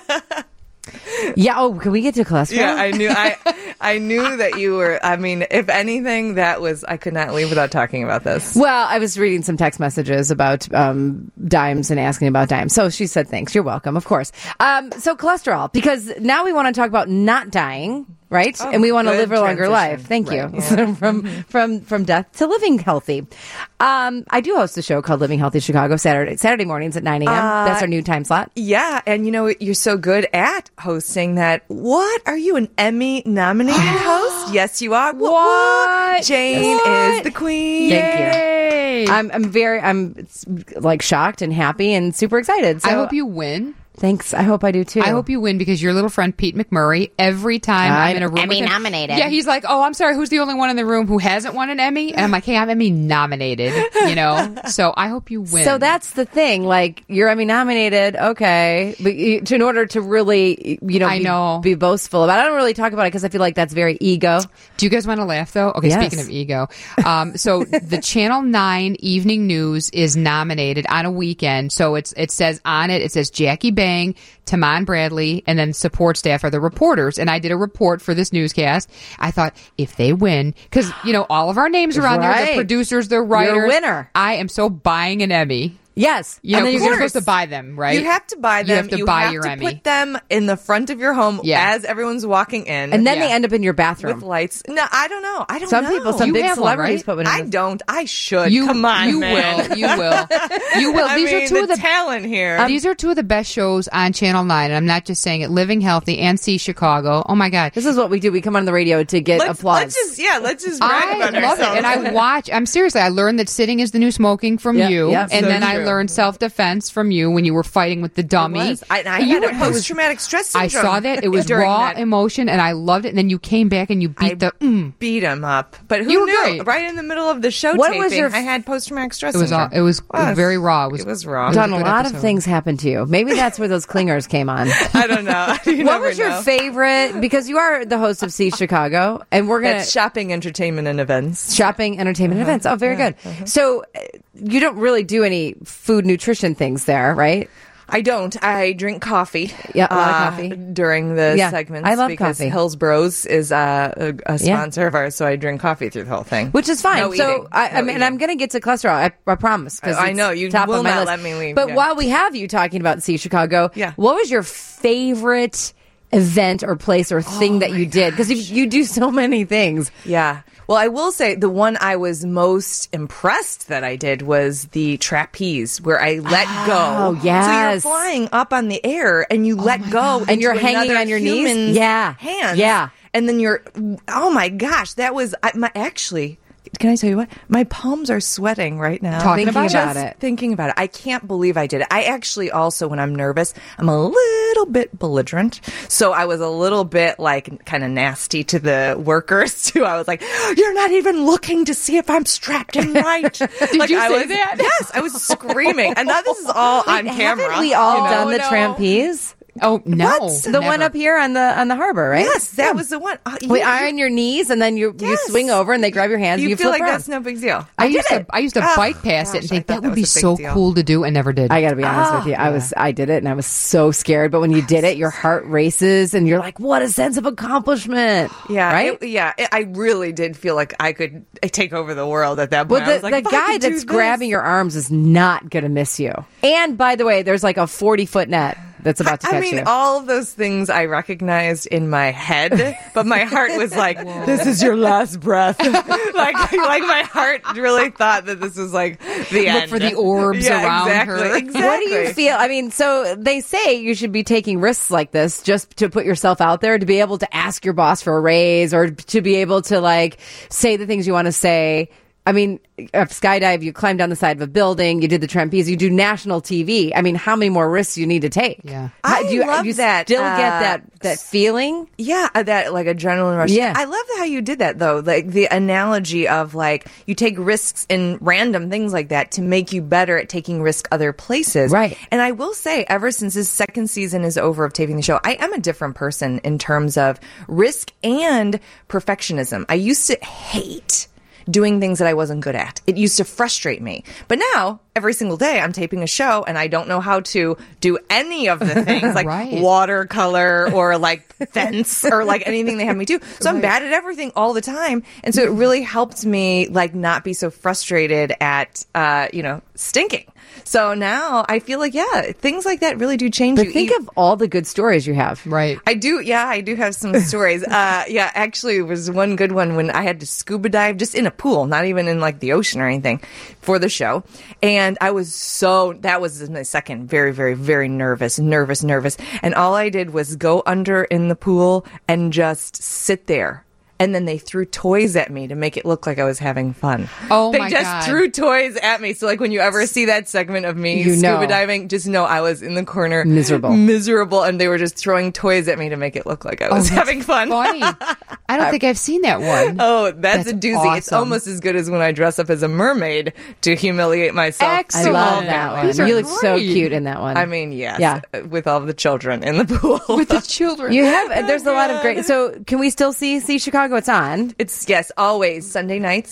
Yeah. Oh, can we get to cholesterol? Yeah, I knew I I knew that you were I mean, if anything, that was I could not leave without talking about this. Well, I was reading some text messages about um, dimes and asking about dimes. So she said, thanks. You're welcome, of course. Um, so cholesterol, because now we want to talk about not dying, right? Oh, and we want to good live a longer transition. life. Thank Right, you. yeah. So from, from, from death to living healthy. Um, I do host a show called Living Healthy Chicago Saturday, Saturday mornings at nine a.m. Uh, That's our new time slot. Yeah, and you know you're so good at hosting that. What are you, an Emmy nominated host? Yes, you are. What? What? Jane What? is the queen. Thank you. Yay. I'm, I'm very, I'm it's, like shocked and happy and super excited. So I hope you win. Thanks. I hope I do too. I hope you win because your little friend Pete McMurray, every time I- I'm in a room Emmy with him, nominated. Yeah, he's like, "Oh, I'm sorry, who's the only one in the room who hasn't won an Emmy?" And I'm like, "Hey, I'm Emmy nominated." You know, so I hope you win. So that's the thing. Like, you're Emmy nominated, okay, but you, to, in order to really, you know, I be, know. be boastful about it. I don't really talk about it because I feel like that's very ego. Do you guys want to laugh though? Okay, Yes. speaking of ego, um, so the Channel Nine Evening News is nominated on a weekend. So it's it says on it, it says Jackie saying Taman Bradley and then support staff are the reporters. And I did a report for this newscast. I thought if they win, because, you know, all of our names are on there, Right. the producers, the writers. You're a winner. I am so buying an Emmy. Yes. You know, And then 'cause you're you're gonna- supposed to buy them, right? You have to buy them. You have to buy have your to Emmy. put them in the front of your home Yeah. as everyone's walking in. and then Yeah. they end up in your bathroom. with lights. No, I don't know. I don't Some know. people, some You big have one, celebrities right? put one in I the- don't. I should. You, Come on, you man. will. You will. You will. I These mean, are two the of the talent here. These are two of the best shows on Channel nine, and I'm not just saying it. Living Healthy and See Chicago. Oh my God. This is what we do. We come on the radio to get let's, applause. let's just yeah. Let's just brag I about love it, ourselves. and I watch. I'm seriously. I learned that sitting is the new smoking from Yeah, you, yeah, and so then I true. learned self defense from you when you were fighting with the dummy. It was. I, I You had a were- post traumatic stress I syndrome. saw that. It was during raw that. emotion, and I loved it. And then you came back and you beat I the. Mm, beat him up, but who You were knew? great. Right in the middle of the show What taping, was your- I had post traumatic stress it was all. syndrome. It was Well, very raw. It was. It was it raw. was Done a good lot episode. of things happened to you. Maybe that's where those clingers came on. I don't know. You What never was your know. favorite? Because you are the host of See Chicago, and we're gonna That's shopping, entertainment, and events. shopping, entertainment, events. Oh, very good. So uh, you don't really do any food nutrition things there, right? I don't. I drink coffee. Yeah, a lot of uh, coffee. during the Yeah, segments. I love because coffee. Hillsborough's is uh, a, a Yeah. sponsor of ours, so I drink coffee through the whole thing, Which is fine. No so eating. I, I No mean, and eating. I'm going to get to cholesterol. I, I promise. 'cause I it's know, you top will on my not list. let me leave, But yeah. while we have you talking about See Chicago, Yeah. what was your favorite event or place or thing that you did? Because you, you do so many things. Yeah. Well, I will say the one I was most impressed that I did was the trapeze, where I let Oh, go. yes. So you're flying up on the air and you let go, And you're into hanging another on your knees? human's Yeah. hands. Yeah. And then you're, oh my gosh, that was I, my actually. Can I tell you what? My palms are sweating right now. Talking Thinking about about Just it. Thinking about it. I can't believe I did it. I actually also, when I'm nervous, I'm a little bit belligerent. So I was a little bit like kind of nasty to the workers too. I was like, you're not even looking to see if I'm strapped in right. Did you I say was, that? Yes, I was screaming. And now this is all on camera. Haven't we all you know? done the No. trapeze? Oh no, What? The one never. up here on the on the harbor, right? Yes, that was the one. Uh, We you- are on your knees, and then you you Yes. swing over, and they grab your hands, you and you feel flip like around. that's no big deal. I, I used did to it. I used to Oh, bike past it gosh, and think I thought that that would be was a big so deal. cool to do, and never did. I got to be honest with you. I was, I did it, and I was so scared. But when you did it, your heart races, and you're like, "What a sense of accomplishment!" Yeah, right. it- yeah. It, I really did feel like I could uh, take over the world at that Well, point. I the, was like, the if I guy could do that's this- grabbing your arms is not going to miss you. And by the way, there's like a forty foot net that's about to I catch mean, you. all of those things I recognized in my head, but my heart was like, "This is your last breath." like, like my heart really thought that this was like the Look end. for the orbs yeah, around exactly, her. Exactly. What do you feel? I mean, so they say you should be taking risks like this just to put yourself out there, to be able to ask your boss for a raise, or to be able to like say the things you want to say. I mean, a skydive, you climb down the side of a building, you did the trapeze, you do national T V. I mean, how many more risks do you need to take? Yeah. How- I do you, love you that, Still uh, get that that feeling? Yeah, uh, that like adrenaline rush. Yeah. I love how you did that though. Like the analogy of like you take risks in random things like that to make you better at taking risk other places. Right. And I will say, ever since this second season is over of taping the show, I am a different person in terms of risk and perfectionism. I used to hate doing things that I wasn't good at. It used to frustrate me. But now, every single day, I'm taping a show and I don't know how to do any of the things like Right. watercolor or like fence or like anything they have me do. So I'm bad at everything all the time. And so it really helped me like not be so frustrated at, uh, you know, stinking. So now I feel like, yeah, things like that really do change But you. think E- of all the good stories you have. Right. I do, yeah, I do have some stories. Uh, yeah, actually, it was one good one when I had to scuba dive just in a pool, not even in like the ocean or anything, for the show. And I was so, that was my second, very, very, very nervous, nervous, nervous. And all I did was go under in the pool and just sit there. And then they threw toys at me to make it look like I was having fun. Oh, they my just God. threw toys at me. So like when you ever see that segment of me You scuba know. diving, just know I was in the corner, Miserable. miserable, and they were just throwing toys at me to make it look like I was that's having fun. Funny. I don't think I've seen that one. Oh, that's, That's a doozy. It's awesome. almost as good as when I dress up as a mermaid to humiliate myself. I Excellent. love that one. These are You look so great. cute in that one. I mean, yes, Yeah. with all the children in the pool. With the children. You have. There's a lot of great. So can we still see see Chicago? It's on. It's, yes, always Sunday nights,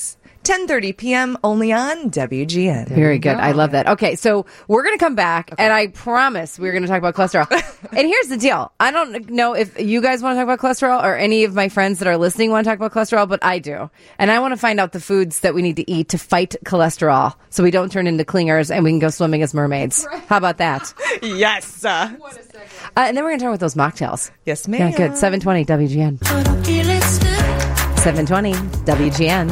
ten thirty p.m. only on W G N. Very good. I love that. Okay, so we're going to come back, and I promise we're going to talk about cholesterol. And here's the deal. I don't know if you guys want to talk about cholesterol or any of my friends that are listening want to talk about cholesterol, but I do. And I want to find out the foods that we need to eat to fight cholesterol so we don't turn into clingers and we can go swimming as mermaids. How about that? Yes. Uh, Uh, and then we're going to talk about those mocktails. yes, ma'am. Yeah, good. seven twenty W G N. seven twenty W G N.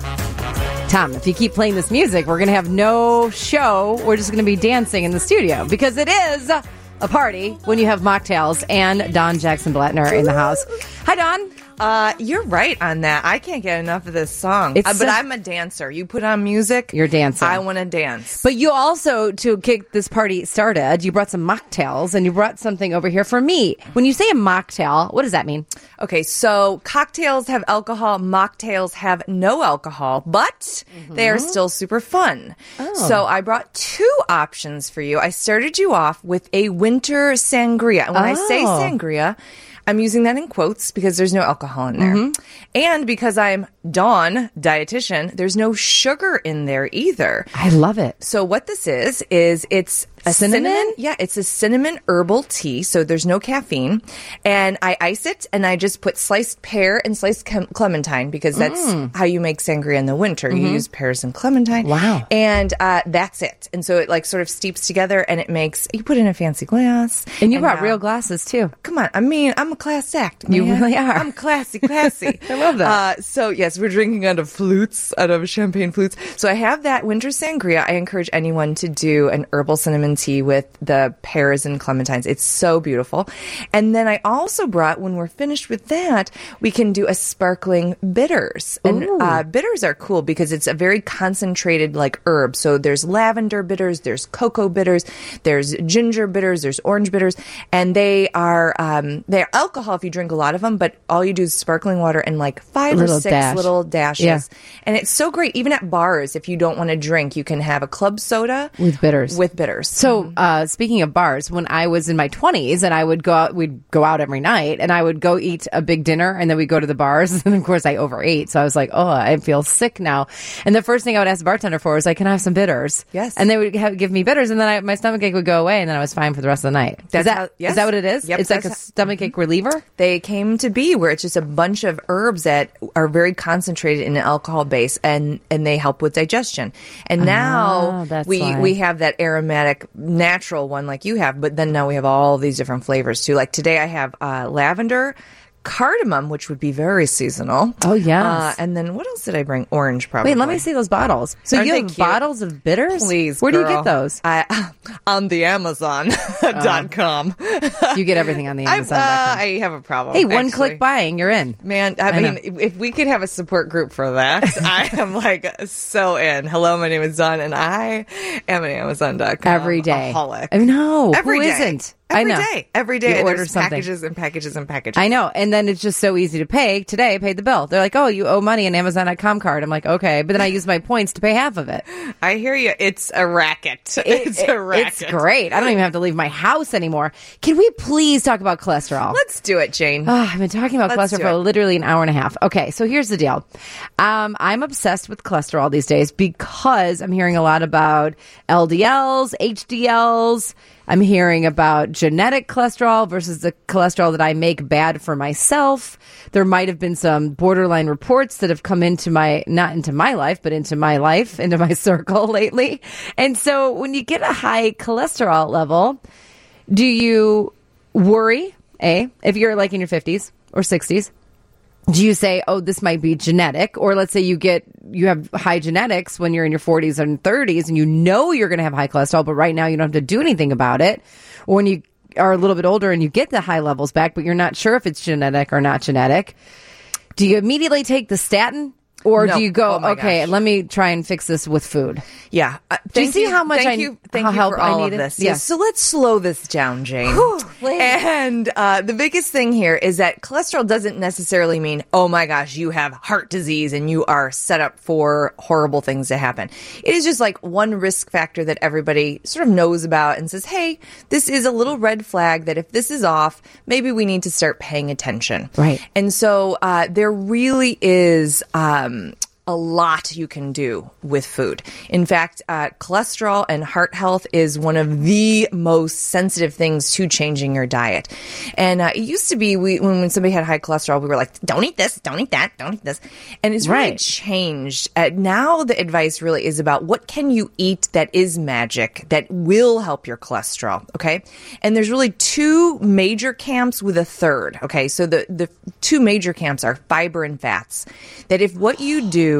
Tom, if you keep playing this music, we're going to have no show. We're just going to be dancing in the studio because it is a party when you have mocktails and Don Jackson Blattner in the house. Hi, Don. Uh, you're right on that. I can't get enough of this song. It's Uh, but a- I'm a dancer. You put on music. You're dancing. I want to dance. But you also, to kick this party started, you brought some mocktails and you brought something over here for me. When you say a mocktail, what does that mean? Okay, so cocktails have alcohol, mocktails have no alcohol, but they are still super fun. So I brought two options for you. I started you off with a winter sangria. And when I say Oh. sangria, I'm using that in quotes because there's no alcohol in there. And because I'm Dawn, dietitian, there's no sugar in there either. I love it. So what this is, is it's a Cinnamon? cinnamon? Yeah, it's a cinnamon herbal tea, so there's no caffeine. And I ice it, and I just put sliced pear and sliced chem- clementine because that's how you make sangria in the winter. You use pears and clementine. Wow. And uh, that's it. And so it like sort of steeps together, and it makes, you put it in a fancy glass. And you brought now- real glasses, too. Come on, I mean, I'm a class act. You man. really are. I'm classy, classy. I love that. Uh, so yes, we're drinking out of flutes, out of champagne flutes. So I have that winter sangria. I encourage anyone to do an herbal cinnamon tea with the pears and clementines. It's so beautiful. And then I also brought, when we're finished with that, we can do a sparkling bitters. And uh, bitters are cool because it's a very concentrated like herb. So there's lavender bitters, there's cocoa bitters, there's ginger bitters, there's orange bitters, and they are um, they're alcohol if you drink a lot of them. But all you do is sparkling water and like five Little or six dash. little dashes. Yeah. And it's so great. Even at bars, if you don't want to drink, you can have a club soda With bitters. With bitters. So, uh, speaking of bars, when I was in my twenties and I would go out, we'd go out every night and I would go eat a big dinner and then we'd go to the bars. And of course, I overate. So I was like, oh, I feel sick now. And the first thing I would ask the bartender for was like, can I have some bitters? Yes. And they would have, give me bitters and then I, my stomachache would go away and then I was fine for the rest of the night. That's is that, how- yes. is that what it is? Yep, It's like a that's how- stomachache reliever? They came to be where it's just a bunch of herbs that are very concentrated in an alcohol base and, and they help with digestion. And now Ah, that's we, why. we have that aromatic natural one like you have, but then now we have all these different flavors too. Like today I have uh, lavender, cardamom, which would be very seasonal. Oh, yes. Uh, and then what else did I bring? Orange, probably. Wait, let me see those bottles. So Aren't you they have cute? bottles of bitters? Please, Where do you girl. get those? I, on the Amazon dot com. You get everything on the I, Amazon. uh, I have a problem. hey, one actually. click buying, you're in. Man, I, I mean, know. if- if we could have a support group for that, I am like so in. Hello, my name is Dawn, and I am an Amazon dot com Every day. aholic. I know. Every Who day. isn't? Every I know. day. Every day. You and order there's something. packages and packages and packages. I know. And then it's just so easy to pay. Today, I paid the bill. They're like, oh, you owe money an Amazon dot com card. I'm like, okay. But then I use my points to pay half of it. I hear you. It's a racket. It's It- a racket. It's great. I don't even have to leave my house anymore. Can we please talk about cholesterol? Let's do it, Jane. Oh, I've been talking about Let's cholesterol do for it. literally an hour and a half. Okay, so here's the deal. Um, I'm obsessed with cholesterol these days because I'm hearing a lot about L D Ls, H D Ls. I'm hearing about genetic cholesterol versus the cholesterol that I make bad for myself. There might have been some borderline reports that have come into my, not into my life, but into my life, into my circle lately. And so when you get a high cholesterol level, do you worry, A, if you're like in your fifties or sixties? Do you say, oh, this might be genetic? Or let's say you get, you have high genetics when you're in your forties and thirties and you know you're going to have high cholesterol, but right now you don't have to do anything about it. Or when you are a little bit older and you get the high levels back, but you're not sure if it's genetic or not genetic. Do you immediately take the statin? Or No. do you go, Oh my okay, gosh. let me try and fix this with food? Yeah. Uh, Do you thank see how much thank I- you, thank how you help for I all of needed? this. Yes. So let's slow this down, Jane. please. And uh, the biggest thing here is that cholesterol doesn't necessarily mean, oh my gosh, you have heart disease and you are set up for horrible things to happen. It is just like one risk factor that everybody sort of knows about and says, hey, this is a little red flag that if this is off, maybe we need to start paying attention. Right. And so uh, there really is. Um, a lot you can do with food. In fact, uh, cholesterol and heart health is one of the most sensitive things to changing your diet. And uh, it used to be we when, when somebody had high cholesterol, we were like, don't eat this, don't eat that, don't eat this. And it's really Right. changed. Uh, now the advice really is about what can you eat that is magic, that will help your cholesterol, okay? And there's really two major camps with a third, okay? So the, the two major camps are fiber and fats. That if what you do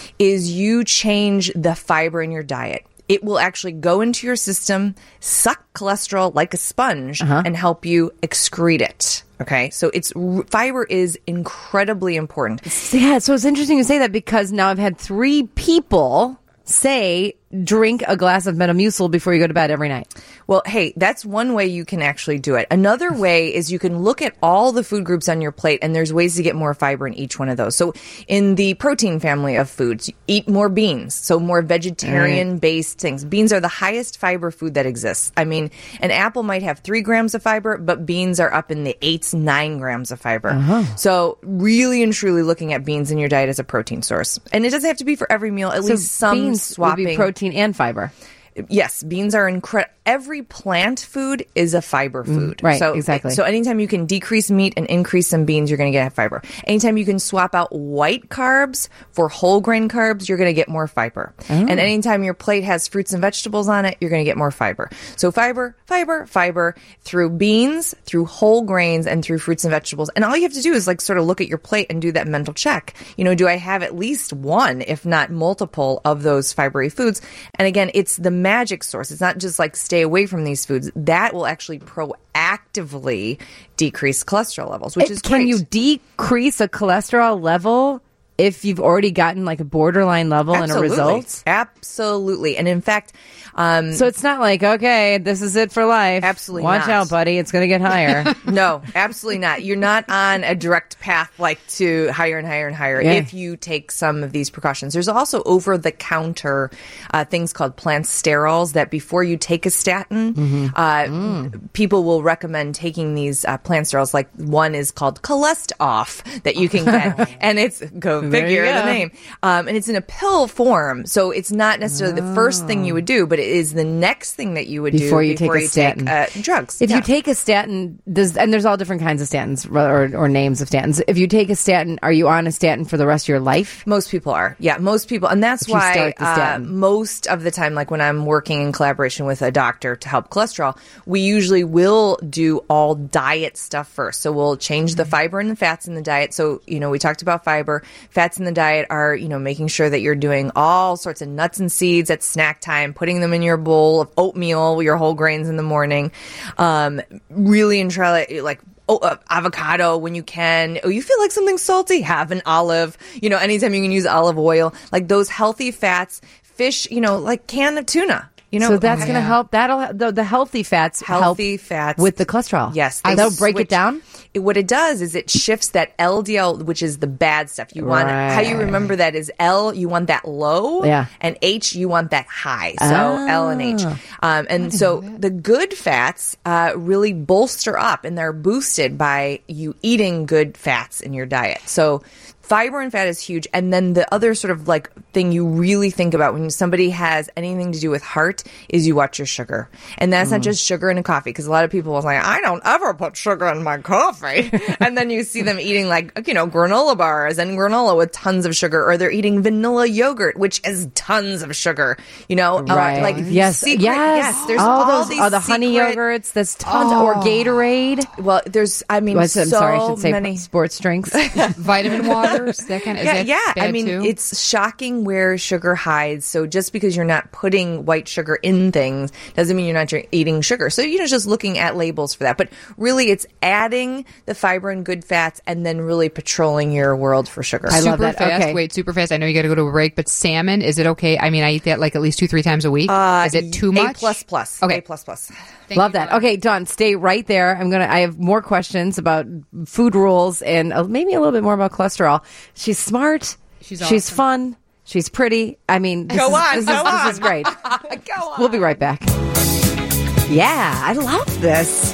is you change the fiber in your diet, it will actually go into your system, suck cholesterol like a sponge, Uh-huh. and help you excrete it. Okay, so it's fiber is incredibly important. Yeah, so it's interesting to say that because now I've had three people say drink a glass of Metamucil before you go to bed every night. Well, hey, that's one way you can actually do it. Another way is you can look at all the food groups on your plate, and there's ways to get more fiber in each one of those. So in the protein family of foods, eat more beans, so more vegetarian-based things. Beans are the highest fiber food that exists. I mean, an apple might have three grams of fiber, but beans are up in the eight, nine grams of fiber. So really and truly looking at beans in your diet as a protein source. And it doesn't have to be for every meal, at So least some beans swapping. would be protein and fiber. Yes, beans are incredible. Every plant food is a fiber food. right, so, exactly. So anytime you can decrease meat and increase some beans, you're going to get fiber. Anytime you can swap out white carbs for whole grain carbs, you're going to get more fiber. And anytime your plate has fruits and vegetables on it, you're going to get more fiber. So fiber, fiber, fiber through beans, through whole grains, and through fruits and vegetables. And all you have to do is like sort of look at your plate and do that mental check. You know, do I have at least one, if not multiple, of those fibery foods? And again, it's the magic source. It's not just like stay away from these foods. That will actually proactively decrease cholesterol levels, which is Can great. you decrease a cholesterol level if you've already gotten like a borderline level and a Absolutely. result? Absolutely. And in fact, um, So it's not like, okay, this is it for life. Absolutely Watch not. out, buddy. It's going to get higher. no, absolutely not. You're not on a direct path like to higher and higher and higher Yeah. if you take some of these precautions. There's also over-the-counter uh, things called plant sterols that before you take a statin, Mm-hmm. uh, Mm. people will recommend taking these uh, plant sterols. Like one is called Cholestoff that you can get, and it's go There you figure the go. name, um, and it's in a pill form. So it's not necessarily the first thing you would do, but it is the next thing that you would Before do you take before a you statin. take uh, drugs. If Yeah. you take a statin, does and there's all different kinds of statins or, or names of statins. If you take a statin, are you on a statin for the rest of your life? Most people are. Yeah, most people. And that's If you why start the uh, statin. most of the time, like when I'm working in collaboration with a doctor to help cholesterol, we usually will do all diet stuff first. So we'll change the fiber and the fats in the diet. So, you know, we talked about fiber. Fats in the diet are, you know, making sure that you're doing all sorts of nuts and seeds at snack time, putting them in your bowl of oatmeal, your whole grains in the morning. Um, really and try like Oh, uh, avocado when you can. Oh, you feel like something salty? Have an olive. You know, anytime you can use olive oil, like those healthy fats. Fish, you know, like can of tuna. You know, So that's Oh, going to yeah. help. That'll the, the healthy fats healthy help fats with the cholesterol. Yes, I they that'll break switch- it down. It, what it does is it shifts that L D L, which is the bad stuff. You want how you Right. remember that is L. You want that low, Yeah. and H. You want that high. So Ah. L and H. Um, and so the good fats uh, really bolster up, and they're boosted by you eating good fats in your diet. So. Fiber and fat is huge. And then the other sort of like thing you really think about when somebody has anything to do with heart is you watch your sugar. And that's not just sugar in a coffee, because a lot of people will say, I don't ever put sugar in my coffee. And then you see them eating like, you know, granola bars and granola with tons of sugar, or they're eating vanilla yogurt, which is tons of sugar, you know, uh, Right. like yes, secret, yes. yes, there's all, all those, these oh, the honey secret- yogurts. There's tons, or Gatorade. Well, there's, I mean, What's so it? I'm sorry, I should say many. sports drinks. Vitamin waters, that kind of. Is Yeah, that yeah. bad I mean, too? it's shocking where sugar hides. So just because you're not putting white sugar in things doesn't mean you're not dr- eating sugar. So you know, just looking at labels for that. But really, it's adding the fiber and good fats, and then really patrolling your world for sugar. I love super that. fast. Okay. Wait, super fast. I know you got to go to a break, but salmon, is it okay? I mean, I eat that like at least two, three times a week. Uh, is it too much? A plus plus. Okay. A plus plus. Thank Love you, that. Dawn. Okay, Dawn, stay right there. I'm gonna. I have more questions about food rules and uh, maybe a little bit more about cholesterol. She's smart. She's She's awesome. fun. She's pretty. I mean, this Go is, on, This, go is, on. this is great. Go on. We'll be right back. Yeah, I love this.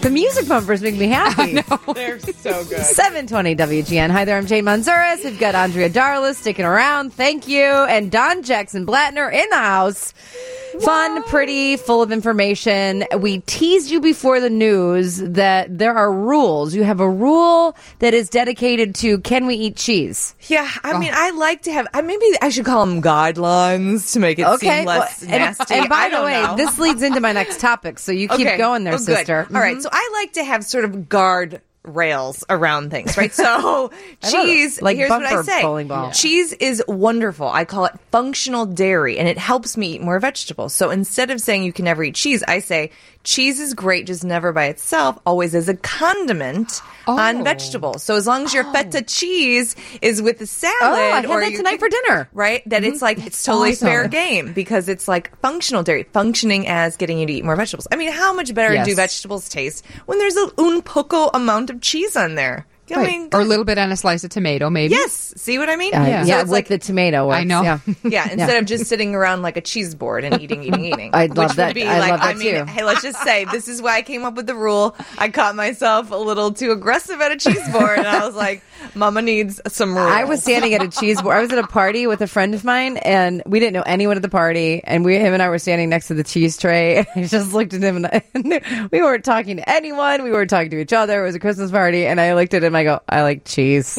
The music bumpers make me happy. They're so good. seven twenty W G N. Hi there, I'm Jane Manzuris. We've got Andrea Darla sticking around. Thank you. And Don Jackson Blattner in the house. Fun, pretty, full of information. We teased you before the news that there are rules. You have a rule that is dedicated to can we eat cheese? Yeah, I mean, I like to have. I maybe I should call them guidelines to make it Okay. seem less Well, and, nasty. and by I the don't way, know. this leads into my next topic, so you keep Okay. going there, Oh, good. sister. All right, Mhm. so I like to have sort of guard rails around things, right? So I love cheese, it. Like here's what I bumper say. bowling ball. Cheese is wonderful. I call it functional dairy, and it helps me eat more vegetables. So instead of saying you can never eat cheese, I say cheese is great, just never by itself, always as a condiment Oh. on vegetables. So as long as your feta cheese is with the salad, Oh, I had or that you totally for dinner. right? That it's like it's totally awesome. fair game because it's like functional dairy, functioning as getting you to eat more vegetables. I mean, how much better Yes. do vegetables taste when there's a un poco amount of cheese on there? I Right. mean, Or a little bit on a slice of tomato, maybe. yes. See what I mean? Uh, Yeah. yeah, So it's with like the tomato. Works. I know. Yeah. yeah, instead of just sitting around like a cheese board and eating, eating, eating. I'd which love would that. Be I like, love that I mean, too. hey, let's just say this is why I came up with the rule. I caught myself a little too aggressive at a cheese board, and I was like, "Mama needs some rules." I was standing at a cheese board. I was at a party with a friend of mine, and we didn't know anyone at the party. And we, him and I, were standing next to the cheese tray. And I just looked at him, and, I, and we weren't talking to anyone. We weren't talking to each other. It was a Christmas party, and I looked at him. I go, "I like cheese."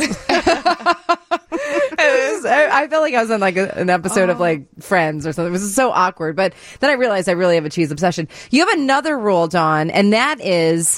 It was, I, I felt like I was on like a, an episode of like Friends or something. It was so awkward. But then I realized I really have a cheese obsession. You have another rule, Dawn, and that is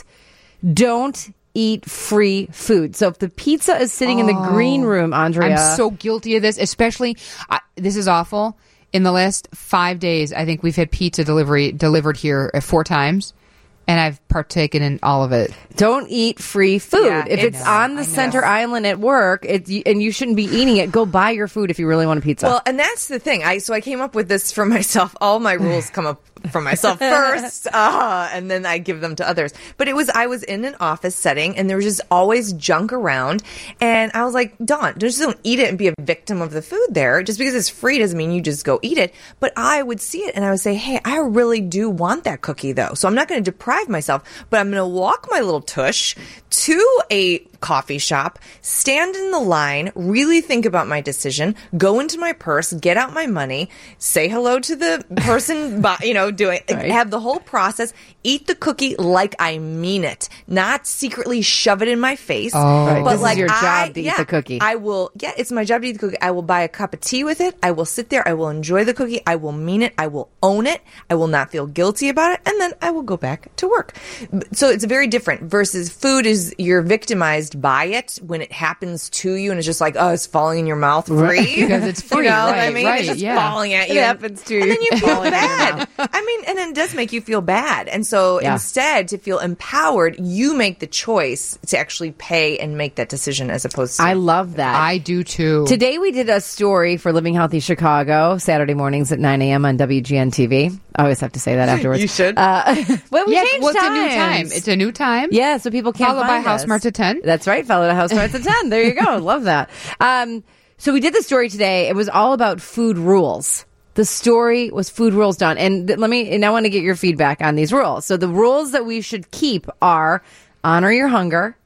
don't eat free food. So if the pizza is sitting in the green room, Andrea, I'm so guilty of this, especially, I, this is awful. In the last five days, I think we've had pizza delivery delivered here uh, four times, and I've partaken in all of it. don't eat free food. Yeah, if it's it's- on the center island at work, it, and you shouldn't be eating it, go buy your food if you really want a pizza. Well, and that's the thing. I so I came up with this for myself. All my rules come up from myself first, uh, and then I give them to others. But it was I was in an office setting, and there was just always junk around, and I was like, Dawn, just don't eat it and be a victim of the food there. Just because it's free doesn't mean you just go eat it. But I would see it, and I would say, hey, I really do want that cookie though, so I'm not going to deprive myself, but I'm going to walk my little tush to a coffee shop, stand in the line, really think about my decision, go into my purse, get out my money, say hello to the person, bu- you know, doing, Right. have the whole process, eat the cookie like I mean it, not secretly shove it in my face. Oh. Right, But this is like your job I, to eat yeah, the cookie. I will, yeah, it's my job to eat the cookie. I will buy a cup of tea with it. I will sit there. I will enjoy the cookie. I will mean it. I will own it. I will not feel guilty about it. And then I will go back to work. So it's very different versus food is you're victimized by it when it happens to you and it's just like, oh, it's falling in your mouth free. Because it's free, You know what I right, mean? right, It's just yeah. falling at It you. happens to you. And then you feel Falling in your bad. I mean, and it does make you feel bad. And so Yeah. instead, to feel empowered, you make the choice to actually pay and make that decision as opposed to. I love that. I do too. Today we did a story for Living Healthy Chicago, Saturday mornings at nine a.m. on W G N T V. I always have to say that afterwards. You should. Uh, well, we yeah, changed well, it's a new times. time. It's a new time. Yeah, so people can't Followed by find House us. Smarts at ten. That's right, followed by House Smarts at ten. There you go. Love that. Um, so we did the story today. It was all about food rules. The story was food rules done. And th- let me, and I want to get your feedback on these rules. So the rules that we should keep are honor your hunger,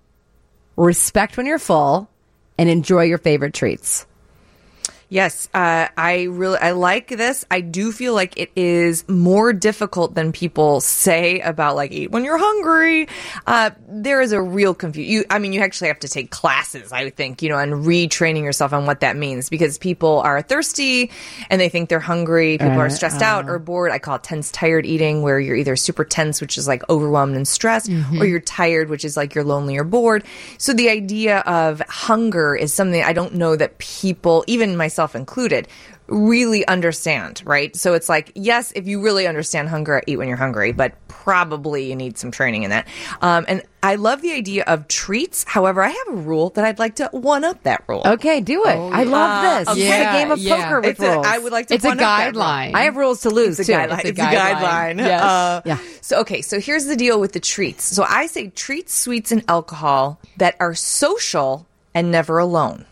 respect when you're full, and enjoy your favorite treats. Yes, uh, I really I like this. I do feel like it is more difficult than people say about like eat when you're hungry. Uh, there is a real confusion. You, I mean, you actually have to take classes, I would think, you know, and retraining yourself on what that means because people are thirsty and they think they're hungry. People are stressed out or bored. I call it tense, tired eating, where you're either super tense, which is like overwhelmed and stressed, or you're tired, which is like you're lonely or bored. So the idea of hunger is something I don't know that people, even myself included, really understand, right? So it's like, yes, if you really understand hunger, eat when you're hungry, but probably you need some training in that. Um, and I love the idea of treats. However, I have a rule that I'd like to one-up that rule. Okay, do it. I love this. okay. It's a game of Yeah, poker with It's a- rules. I would like to It's a one-up that rule. guideline. I have rules to lose, It's a too. guideline. It's a It's a guideline. guideline. Yes. Uh, Yeah. So, okay, so here's the deal with the treats. So I say treats, sweets, and alcohol that are social and never alone.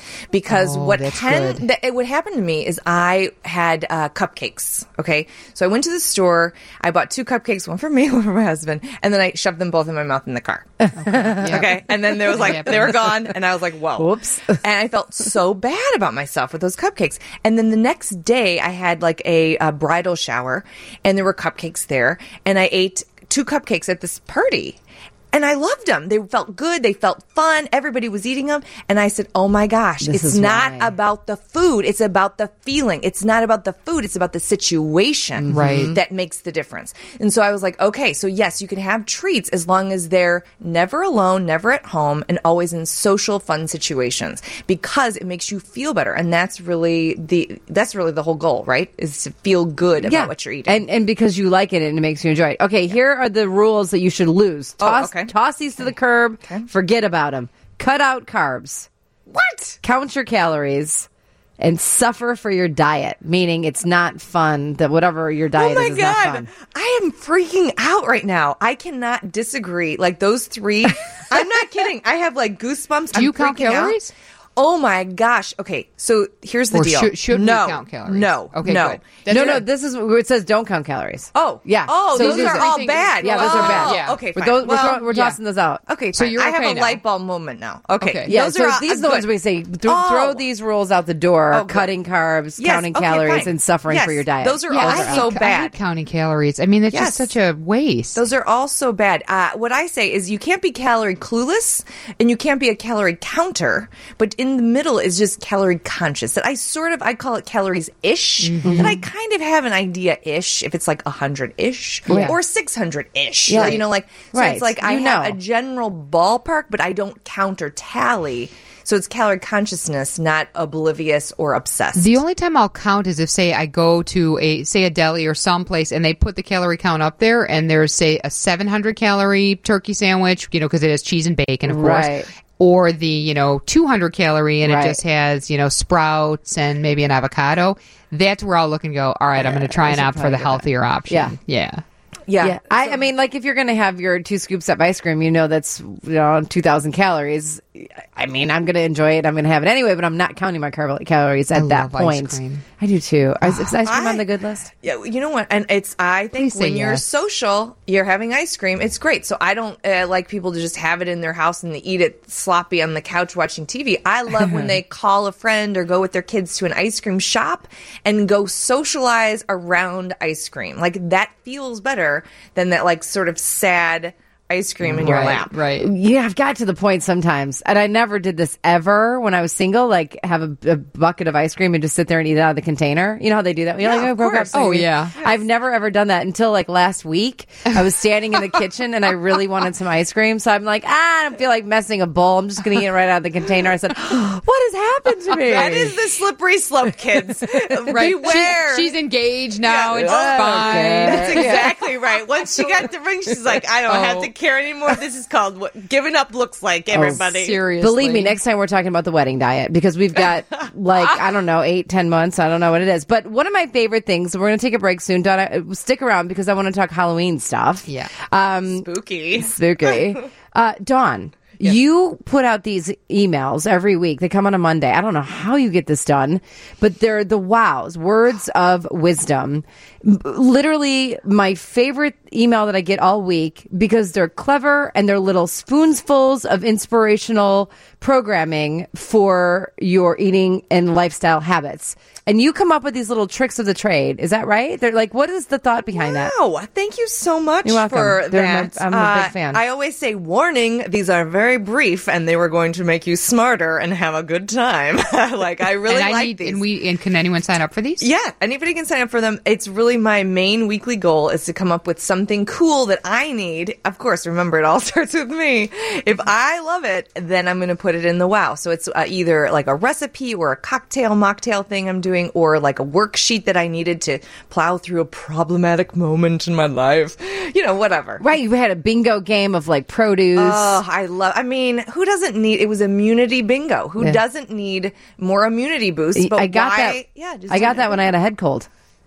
because Oh, what that's ten, good. that, it would happen to me is I had uh, cupcakes. Okay, so I went to the store. I bought two cupcakes, one for me, one for my husband, and then I shoved them both in my mouth in the car. Okay, and then there was like they were gone, and I was like, whoa, Whoops. and I felt so bad about myself with those cupcakes. And then the next day, I had like a, a bridal shower, and there were cupcakes there, and I ate two cupcakes at this party. And I loved them. They felt good. They felt fun. Everybody was eating them. And I said, oh my gosh, This it's is not why. about the food. It's about the feeling. It's not about the food. It's about the situation Right. that makes the difference. And so I was like, okay, so yes, you can have treats as long as they're never alone, never at home, and always in social, fun situations because it makes you feel better. And that's really the, that's really the whole goal, right? Is to feel good about what you're eating. And and because you like it and it makes you enjoy it. Okay, here are the rules that you should lose. Oh, Toss, okay. toss these to the curb. Forget about them. Cut out carbs. What? Count your calories. And suffer for your diet, meaning it's not fun. That whatever your diet Oh my is, is not God. fun. I am freaking out right now. I cannot disagree. Like those three, I'm not kidding. I have like goosebumps. Do I'm you count freaking out. calories? Oh my gosh. Okay, so here's the Or deal. should- should we no, count calories? No. Okay, no. good. That's No, good. no. This is where it says don't count calories. Oh, yeah. Oh, So those these are are- all Anything- bad. Yeah, those are Oh, bad. Yeah. Okay, We're, fine. those, we're, Well, throw- we're yeah. tossing those out. okay, So fine. you're I okay have a now. light bulb moment now. Okay. Okay. Yeah, Those so are all- these are the good. ones we say th- Oh. throw these rules out the door: Oh, good. cutting carbs, Yes, counting okay, calories, fine. and suffering Yes, for your diet. those are Yeah, all I so hate, I bad. hate counting calories. I mean, it's Yes. just such a waste. Those are all so bad. Uh, what I say is you can't be calorie clueless and you can't be a calorie counter, but in the middle is just calorie conscious. That I sort of, I call it calories ish. Mm-hmm. And I kind of have an idea ish if it's like one hundred ish Yeah. or six hundred ish. Yeah. You know, like, so Right. it's like I You have know. a general ballpark, but I don't count or tally. So it's calorie consciousness, not oblivious or obsessed. The only time I'll count is if, say, I go to a, say, a deli or someplace and they put the calorie count up there and there's, say, a seven hundred calorie turkey sandwich, you know, because it has cheese and bacon, of course. Right. Or the, you know, two hundred calorie and Right. it just has, you know, sprouts and maybe an avocado. That's where I'll look and go, all right, I'm going to try and should opt for probably the do that. healthier option. Yeah. Yeah. yeah. Yeah, I, I mean, like if you're going to have your two scoops of ice cream, you know that's you know two thousand calories. I mean, I'm going to enjoy it. I'm going to have it anyway, but I'm not counting my car- calories at I that love ice point. cream. I do too. Is, is ice cream I- on the good list? Yeah, you know what? And it's I think Please say when you're yes. social, you're having ice cream. It's great. So I don't uh, like people to just have it in their house and they eat it sloppy on the couch watching T V. I love when they call a friend or go with their kids to an ice cream shop and go socialize around ice cream. Like that feels better than that like sort of sad ice cream in your Right, lap. right. Yeah, I've got to the point sometimes, and I never did this ever when I was single. Like have a, a bucket of ice cream and just sit there and eat it out of the container. You know how they do that? You're Yeah, like, oh, of broke up course. ice Oh, cream. yeah. I've never ever done that until like last week. I was standing in the kitchen and I really wanted some ice cream, so I'm like, ah, I don't feel like messing a bowl. I'm just going to eat it right out of the container. I said, what has happened to me? That is the slippery slope, kids. Right. Beware. She- she's engaged now. Yeah. It's Oh, fine. okay. That's exactly right. Once she got the ring, she's like, I don't Oh. have to care anymore. This is called what giving up looks like, everybody. Seriously. Believe me, next time we're talking about the wedding diet because we've got like, I don't know, eight, ten months. I don't know what it is. But one of my favorite things, we're going to take a break soon. Donna, stick around because I want to talk Halloween stuff. Yeah. Um, Spooky. spooky. Uh, Dawn, you put out these emails every week. They come on a Monday. I don't know how you get this done, but they're the wows, words of wisdom. M- Literally my favorite email that I get all week because they're clever and they're little spoonfuls of inspirational programming for your eating and lifestyle habits. And you come up with these little tricks of the trade. Is that right? They're like, what is the thought behind that? Wow, thank you so much You're welcome. for They're my- that. I'm a Uh, big fan. I always say, warning, these are very brief and they were going to make you smarter and have a good time. Like, I really and I like need, these. and we and can anyone sign up for these? Yeah, anybody can sign up for them. It's really my main weekly goal is to come up with something cool that I need. Of course, remember, it all starts with me. If I love it, then I'm going to put it in the wow. So it's uh, either like a recipe or a cocktail, mocktail thing I'm doing, or like a worksheet that I needed to plow through a problematic moment in my life. You know, whatever. Right, you had a bingo game of like produce. Oh, I love. I mean, who doesn't need? It was immunity bingo. Who Yeah. doesn't need more immunity boosts? But I got why, that. Yeah, just I do got it. that when I had a head cold.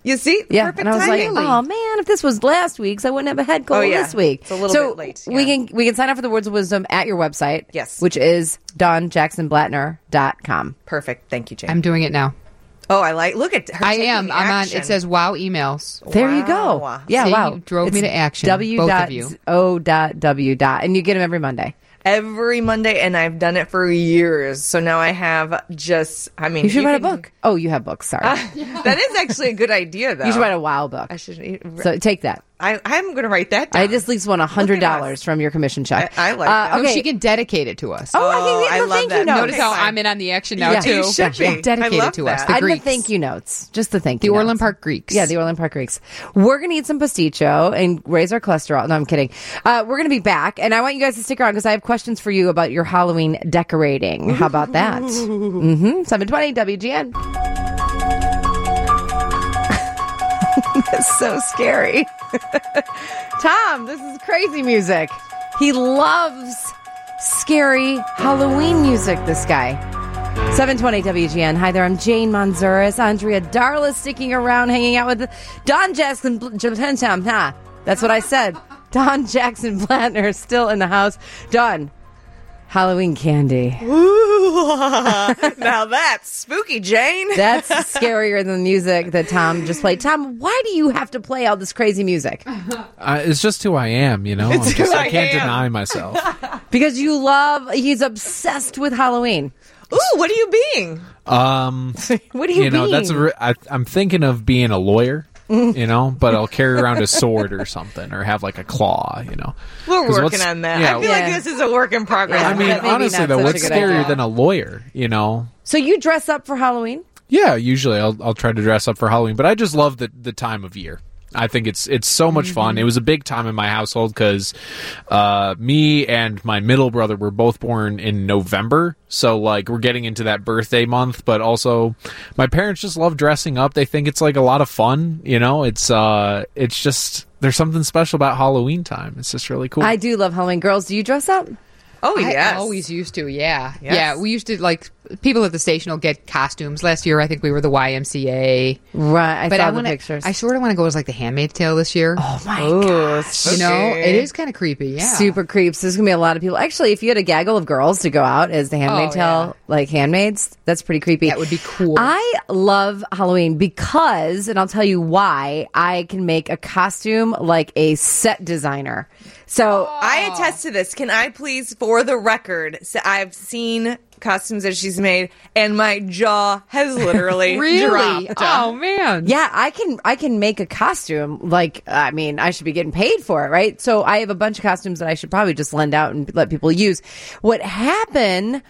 You see? Yeah, Perfect and I was timing. like, "Oh man, if this was last week's, I wouldn't have a head cold Oh, yeah. this week." It's a little so bit late, We yeah. can we can sign up for the Words of Wisdom at your website, Yes. which is dawn jackson blattner dot com. Perfect. Thank you, Jane. I'm doing it now. oh, I like. Look at her. I taking am. the I'm on. action. It says wow emails. There you go. Wow. Yeah, See, wow. you drove me to action, W both dot of you. O dot W dot, and you get them every Monday. every Monday, and I've done it for years. So now I have just. I mean, You should write a can- book. Oh, you have books. Sorry, That is actually a good idea, though. you should write a wow book. I should. So take that. I, I'm going to write that down. I just at least won a hundred Look at dollars us. from your commission check. I- I like Uh, that. Oh, Okay. she can dedicate it to us. Oh, I Oh, think I the love thank that. you notes. Notice how fine. I'm in on the action now Yeah. too. You should be. I Dedicated love to that. us. The I'd the Greeks. thank you notes. Just the thank The you Orland notes. Park Greeks. Yeah, the Orland Park Greeks. We're going to eat some pasticcio and raise our cholesterol. No, I'm kidding. Uh, we're going to be back, and I want you guys to stick around because I have questions for you about your Halloween decorating. How about that? mm-hmm. seven twenty W G N. That's so scary. Tom, this is crazy music. He loves scary Halloween music, this guy. seven twenty W G N. Hi there, I'm Jane Manzuris. Andrea Darla sticking around, hanging out with Don Jackson. Nah, that's what I said. Don Jackson Blattner is still in the house. Don, Halloween candy. Now that's spooky, Jane. That's scarier than the music that Tom just played. Tom, why do you have to play all this crazy music? Uh, it's just who I am, you know. I'm It's just, who I I can't am. deny myself. Because you love, he's obsessed with Halloween. Ooh, what are you being? Um, What do you, you know, mean? that's a re- I, I'm thinking of being a lawyer. You know, but I'll carry around a sword or something, or have like a claw. You know, We're 'Cause working what's- on that. yeah, I feel Yeah. like this is a work in progress. Yeah. I mean, Maybe honestly not though, such a what's good scarier idea. than a lawyer? You know. So you dress up for Halloween? Yeah, usually I'll I'll try to dress up for Halloween, but I just love the the time of year. I think it's it's so much Mm-hmm. fun. It was a big time in my household because uh, me and my middle brother were both born in November, so like we're getting into that birthday month. But also, my parents just love dressing up. They think it's like a lot of fun. You know, it's uh, it's just there's something special about Halloween time. It's just really cool. I do love Halloween. Girls, do you dress up? oh, I yes. always used to, yeah. Yes. Yeah, we used to, like, people at the station will get costumes. Last year, I think we were the Y M C A. Right, I but saw I the wanna, pictures. I sort of want to go as, like, the Handmaid's Tale this year. oh my Ooh, gosh. you know, spooky. it is kind of creepy, yeah. Super creeps. There's going to be a lot of people. Actually, if you had a gaggle of girls to go out as the Handmaid Oh, Tale, yeah. like handmaids, that's pretty creepy. That would be cool. I love Halloween because, and I'll tell you why, I can make a costume like a set designer. So I attest to this. Can I please, for the record, say I've seen costumes that she's made, and my jaw has literally Really? dropped. Oh, man. yeah, I can I can make a costume like I mean I should be getting paid for it, right? So I have a bunch of costumes that I should probably just lend out and let people use. What happened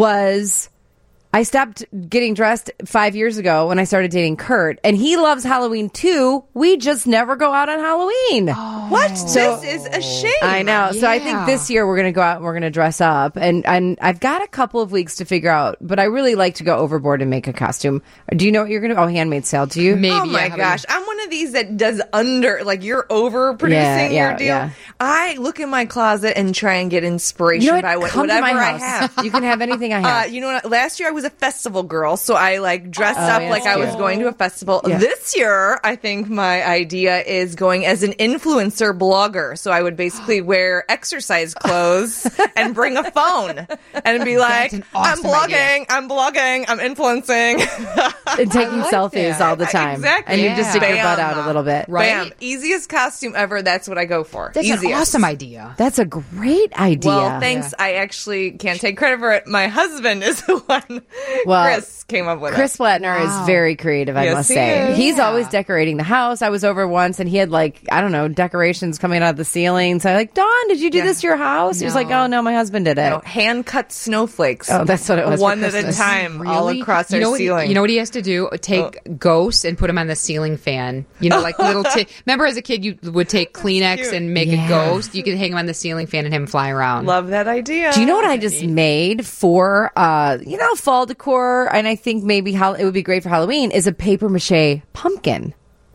was I stopped getting dressed five years ago when I started dating Kurt, and he loves Halloween too. We just never go out on Halloween. What? So- this is a shame. I know. So I think Yeah. this year we're going to go out and we're going to dress up, and and I've got a couple of weeks to figure out. But I really like to go overboard and make a costume. Do you know what you're going to? Oh, Handmaid's Tale. Do you? Maybe. Oh my yeah, gosh, I'm one of these that does under, like you're over producing Yeah, yeah, your deal. yeah. I look in my closet and try and get inspiration You know what? by what, Come whatever to my I house. have. You can have anything I Uh, have. you know what? Last year I was a festival girl, so I like dressed Oh, up yeah, like I that's was cute. going to a festival. Yeah. This year, I think my idea is going as an influencer blogger. So I would basically wear exercise clothes and bring a phone and be like, an "I'm awesome blogging, I'm blogging, I'm influencing." And taking selfies that. all the time. Exactly. And you just Yeah. stick your butt Bam. out a little bit. Right. Bam! Easiest costume ever. That's what I go for. That's Easiest. an awesome idea. That's a great idea. Well, thanks. I actually can't take credit for it. My husband is the one. Well, Chris came up with Chris it. Blattner is very creative, I Yes, must he say. is. He's Yeah. always decorating the house. I was over once and he had like, I don't know, decorations coming out of the ceiling. So I'm like, Don, did you do Yeah. this to your house? He was No. like, oh no, my husband did it. You know, hand cut snowflakes. Oh, that's what it was for One at a Christmas. time, all Really? across you our know what, ceiling. You know what he has to do? Take ghosts and put them on the ceiling fan. You know, like little. T- Remember, as a kid, you would take Kleenex cute. and make Yeah. a ghost. You could hang him on the ceiling fan and have him fly around. Love that idea. Do you know what I just made for, uh, you know, fall decor? And I think maybe how it would be great for Halloween is a paper mache pumpkin.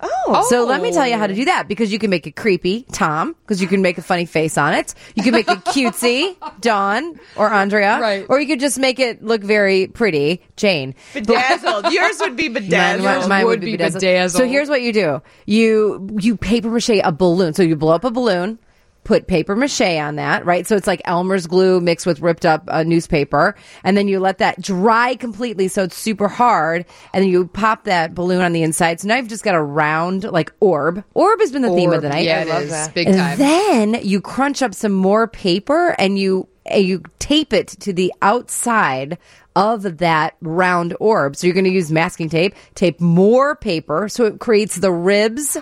Oh. So let me tell you how to do that, because you can make it creepy, Tom, because you can make a funny face on it. You can make it cutesy, Dawn or Andrea. Right. Or you could just make it look very pretty, Jane. Bedazzled. Yours would be bedazzled. Mine, mine would be bedazzled. bedazzled. So here's what you do. You you paper mache a balloon. So you blow up a balloon, put paper mache on that, right? So it's like Elmer's glue mixed with ripped up uh, newspaper. And then you let that dry completely so it's super hard. And then you pop that balloon on the inside. So now you've just got a round, like, orb. Orb has been the theme of the night. Yeah, I it love is. that. Big And time. then you crunch up some more paper and you uh, you tape it to the outside of that round orb. So you're going to use masking tape, tape more paper so it creates the ribs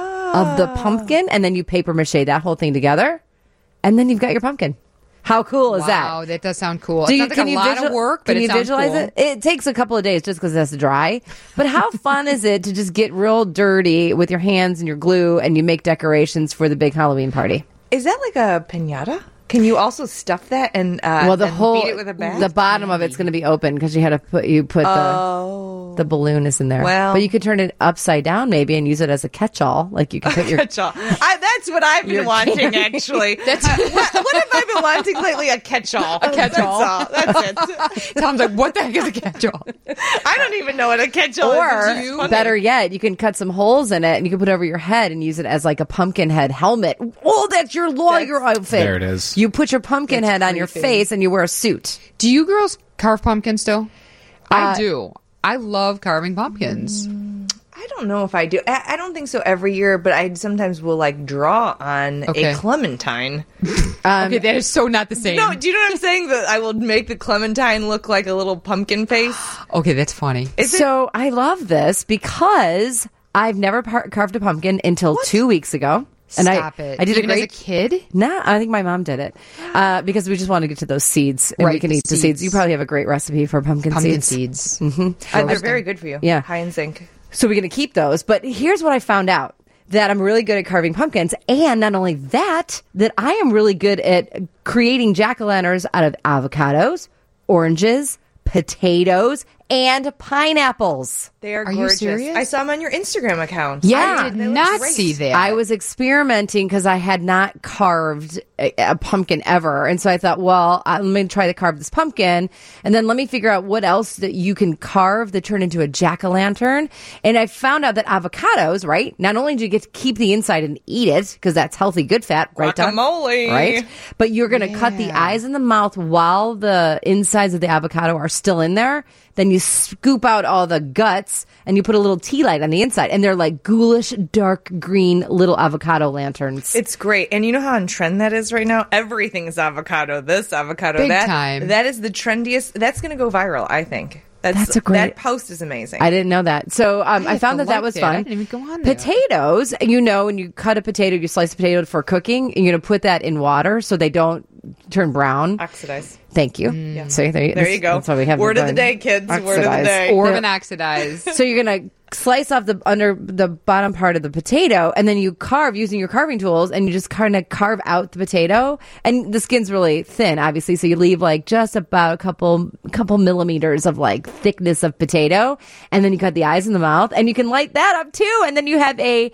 of the pumpkin, and then you paper mache that whole thing together, and then you've got your pumpkin. How cool is Wow, that? that does sound cool. Do It you, sounds like can a you lot visual- of work, but can it you sounds visualize cool. it? It takes a couple of days just because it has to dry. But how fun is it to just get real dirty with your hands and your glue, and you make decorations for the big Halloween party? Is that like a piñata? Can you also stuff that and uh, Well, the and whole beat it with a bat? the bottom of it's going to be open because you had to put you put the oh. the balloon is in there. Well. But you could turn it upside down maybe and use it as a catch-all. Like you can put your Catch-all. I, that's what I've been wanting, actually. That's what, what have I been wanting lately? A catch-all. A catch-all. That's, all. That's it. Tom's like, what the heck is a catch-all? I don't even know what a catch-all is. Or It's just funny. better yet, you can cut some holes in it and you can put it over your head and use it as like a pumpkin head helmet. Oh, that's your lawyer outfit. There it is. You put your pumpkin head on your creepy. face and you wear a suit. Do you girls carve pumpkins still? I Uh, do. I love carving pumpkins. I don't know if I do. I, I don't think so every year, but I sometimes will like draw on Okay. a clementine. Okay, that is so not the same. No, do you know what I'm saying? That I will make the clementine look like a little pumpkin face. Okay, that's funny. Is it? So I love this because I've never par- carved a pumpkin until two weeks ago. And Stop I, it. I did Even a great as a kid? Nah, I think my mom did it uh, because we just want to get to those seeds and we Right, can the eat the seeds. seeds. You probably have a great recipe for pumpkin, Pumpkin seeds. seeds. Mm-hmm. Uh, they're very good for you. Yeah. High in zinc. So we're going to keep those. But here's what I found out. That I'm really good at carving pumpkins. And not only that, that I am really good at creating jack-o'-lanterns out of avocados, oranges, potatoes, and pineapples. They are, Are you gorgeous. serious? I saw them on your Instagram account. Yeah. I did They look not great. see that. I was experimenting because I had not carved a, a pumpkin ever. And so I thought, well, I'm going to try to carve this pumpkin. And then let me figure out what else that you can carve that turn into a jack-o'-lantern. And I found out that avocados, right? Not only do you get to keep the inside and eat it, because that's healthy, good fat, right, Doc? Guacamole. Right? But you're going to cut the eyes and the mouth while the insides of the avocado are still in there. Then you scoop out all the guts and you put a little tea light on the inside. And they're like ghoulish, dark green little avocado lanterns. It's great. And you know how on trend that is right now? Everything's avocado. This avocado, Big that. time. That is the trendiest. That's going to go viral, I think. That's, That's a great- That post is amazing. I didn't know that. So um, I, have found to that that like was that. fun. I didn't even go on there. Potatoes, you know, when you cut a potato, you slice a potato for cooking, and you're going to put that in water so they don't turn brown. Oxidize. Thank you. Mm. So there, There you go. That's why we have Word the of the fun. day, kids. Word of the Oxidize. day. Orb Yeah. and oxidized. So you're gonna slice off the under the bottom part of the potato, and then you carve using your carving tools, and you just kind of carve out the potato. And the skin's really thin, obviously, so you leave like just about a couple couple millimeters of like thickness of potato, and then you cut the eyes and the mouth, and you can light that up too, and then you have a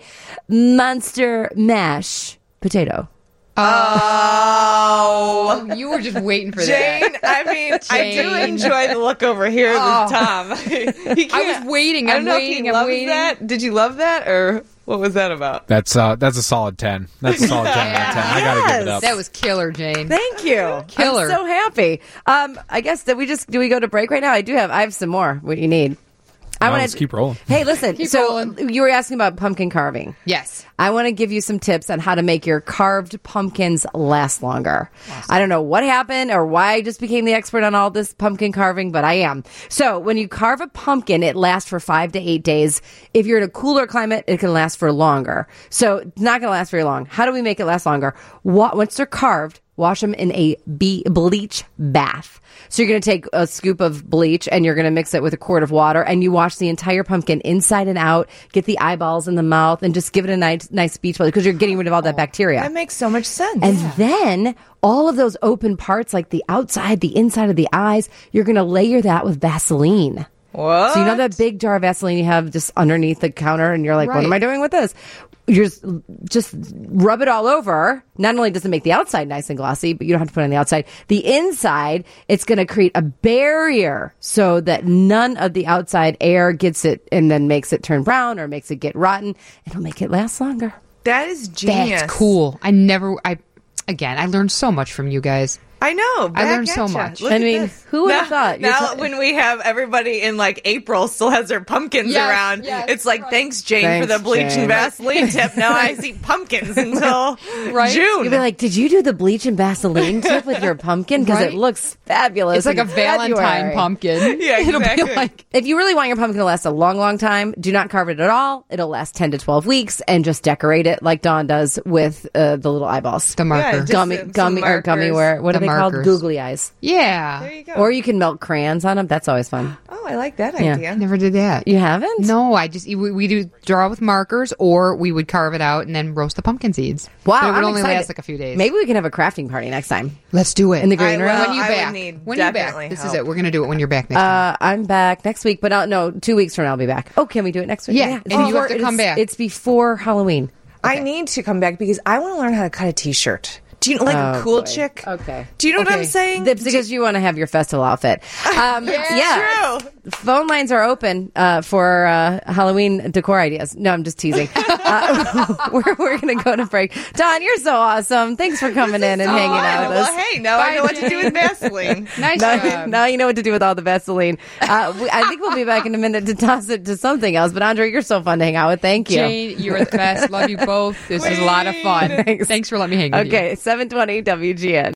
monster mash potato. Oh. You were just waiting for Jane, that. I mean, I do Jane. enjoy the look over here Oh. with Tom. He I can't- was waiting. I I'm don't know waiting. if he I'm loves waiting. that. Did you love that, or what was that about? That's uh, that's a solid ten. That's a solid ten out of ten. I gotta give it Yes. up. That was killer, Jane. Thank you. Killer. I'm so happy. Um, I guess that we just do we go to break right now? I do have I have some more. What you need? I No, wanna- let's keep rolling. Hey, listen. Keep so rolling. you were asking about pumpkin carving. Yes. I want to give you some tips on how to make your carved pumpkins last longer. I don't know what happened or why I just became the expert on all this pumpkin carving, but I am. So when you carve a pumpkin, it lasts for five to eight days. If you're in a cooler climate, it can last for longer. So it's not going to last very long. How do we make it last longer? Wa- Once they're carved, wash them in a be- bleach bath. So you're going to take a scoop of bleach and you're going to mix it with a quart of water and you wash the entire pumpkin inside and out, get the eyeballs in the mouth and just give it a nice, nice beach ball because you're getting rid of all that bacteria. That makes so much sense. And then all of those open parts, like the outside, the inside of the eyes, you're going to layer that with Vaseline. What? So you know that big jar of Vaseline you have just underneath the counter, and you're like, Right. what am I doing with this? You just, just rub it all over. Not only does it make the outside nice and glossy, but you don't have to put it on the outside. The inside, it's going to create a barrier so that none of the outside air gets it and then makes it turn brown or makes it get rotten. It'll make it last longer. That is genius. That's cool. I never, I, again, I learned so much from you guys. I know. I back learned at so ya. much. Look I at mean, this. who would now, have thought? You're Now, t- when we have everybody in like April still has their pumpkins Yes, around, yes, it's like, right. thanks, Jane, Thanks, for the bleach Jane. and Vaseline tip. Now I see pumpkins until Right? June. You'll be like, did you do the bleach and Vaseline tip with your pumpkin? Because Right? it looks fabulous. It's like in a Valentine February. pumpkin. Yeah, It'll exactly. be like, If you really want your pumpkin to last a long, long time, do not carve it at all. It'll last ten to twelve weeks, and just decorate it like Dawn does with uh, the little eyeballs. the marker. just Gummy, some gummy, or gummy markers. where, what The are they called? markers. Googly eyes. yeah. There you go. Or you can melt crayons on them. That's always fun. oh, I like that Yeah. idea. Never did that. You haven't? No, I just we, we do draw with markers, or we would carve it out and then roast the pumpkin seeds. Wow, but it would I'm only excited. last like a few days. Maybe we can have a crafting party next time. Let's do it In the green I room? will. When you I would back? need When you back? definitely This is help. it. We're gonna do it when you're back next time. Uh, I'm back next week, but I'll, no, two weeks from now I'll be back. Oh, can we do it next week? Yeah, and It's you have before- to come it's- back. It's before Halloween. I need to come back because I want to learn how to cut a t-shirt. Do you like a Oh, cool boy. chick? Okay. Do you know what Okay. I'm saying? That's because you want to have your festival outfit. Um, yeah. True. Phone lines are open uh, for uh, Halloween decor ideas. No, I'm just teasing. Uh, we're we're going to go to break. Dawn, you're so awesome. Thanks for coming in and hanging out with us. Well, hey, now I know what to do with Vaseline. nice Now, job. now you know what to do with all the Vaseline. Uh, we, I think we'll be back in a minute to toss it to something else. But Andre, you're so fun to hang out with. Thank you. Jane, you're the best. Love you both. This was a lot of fun. Thanks. Thanks for letting me hang with you. Okay, seven twenty W G N.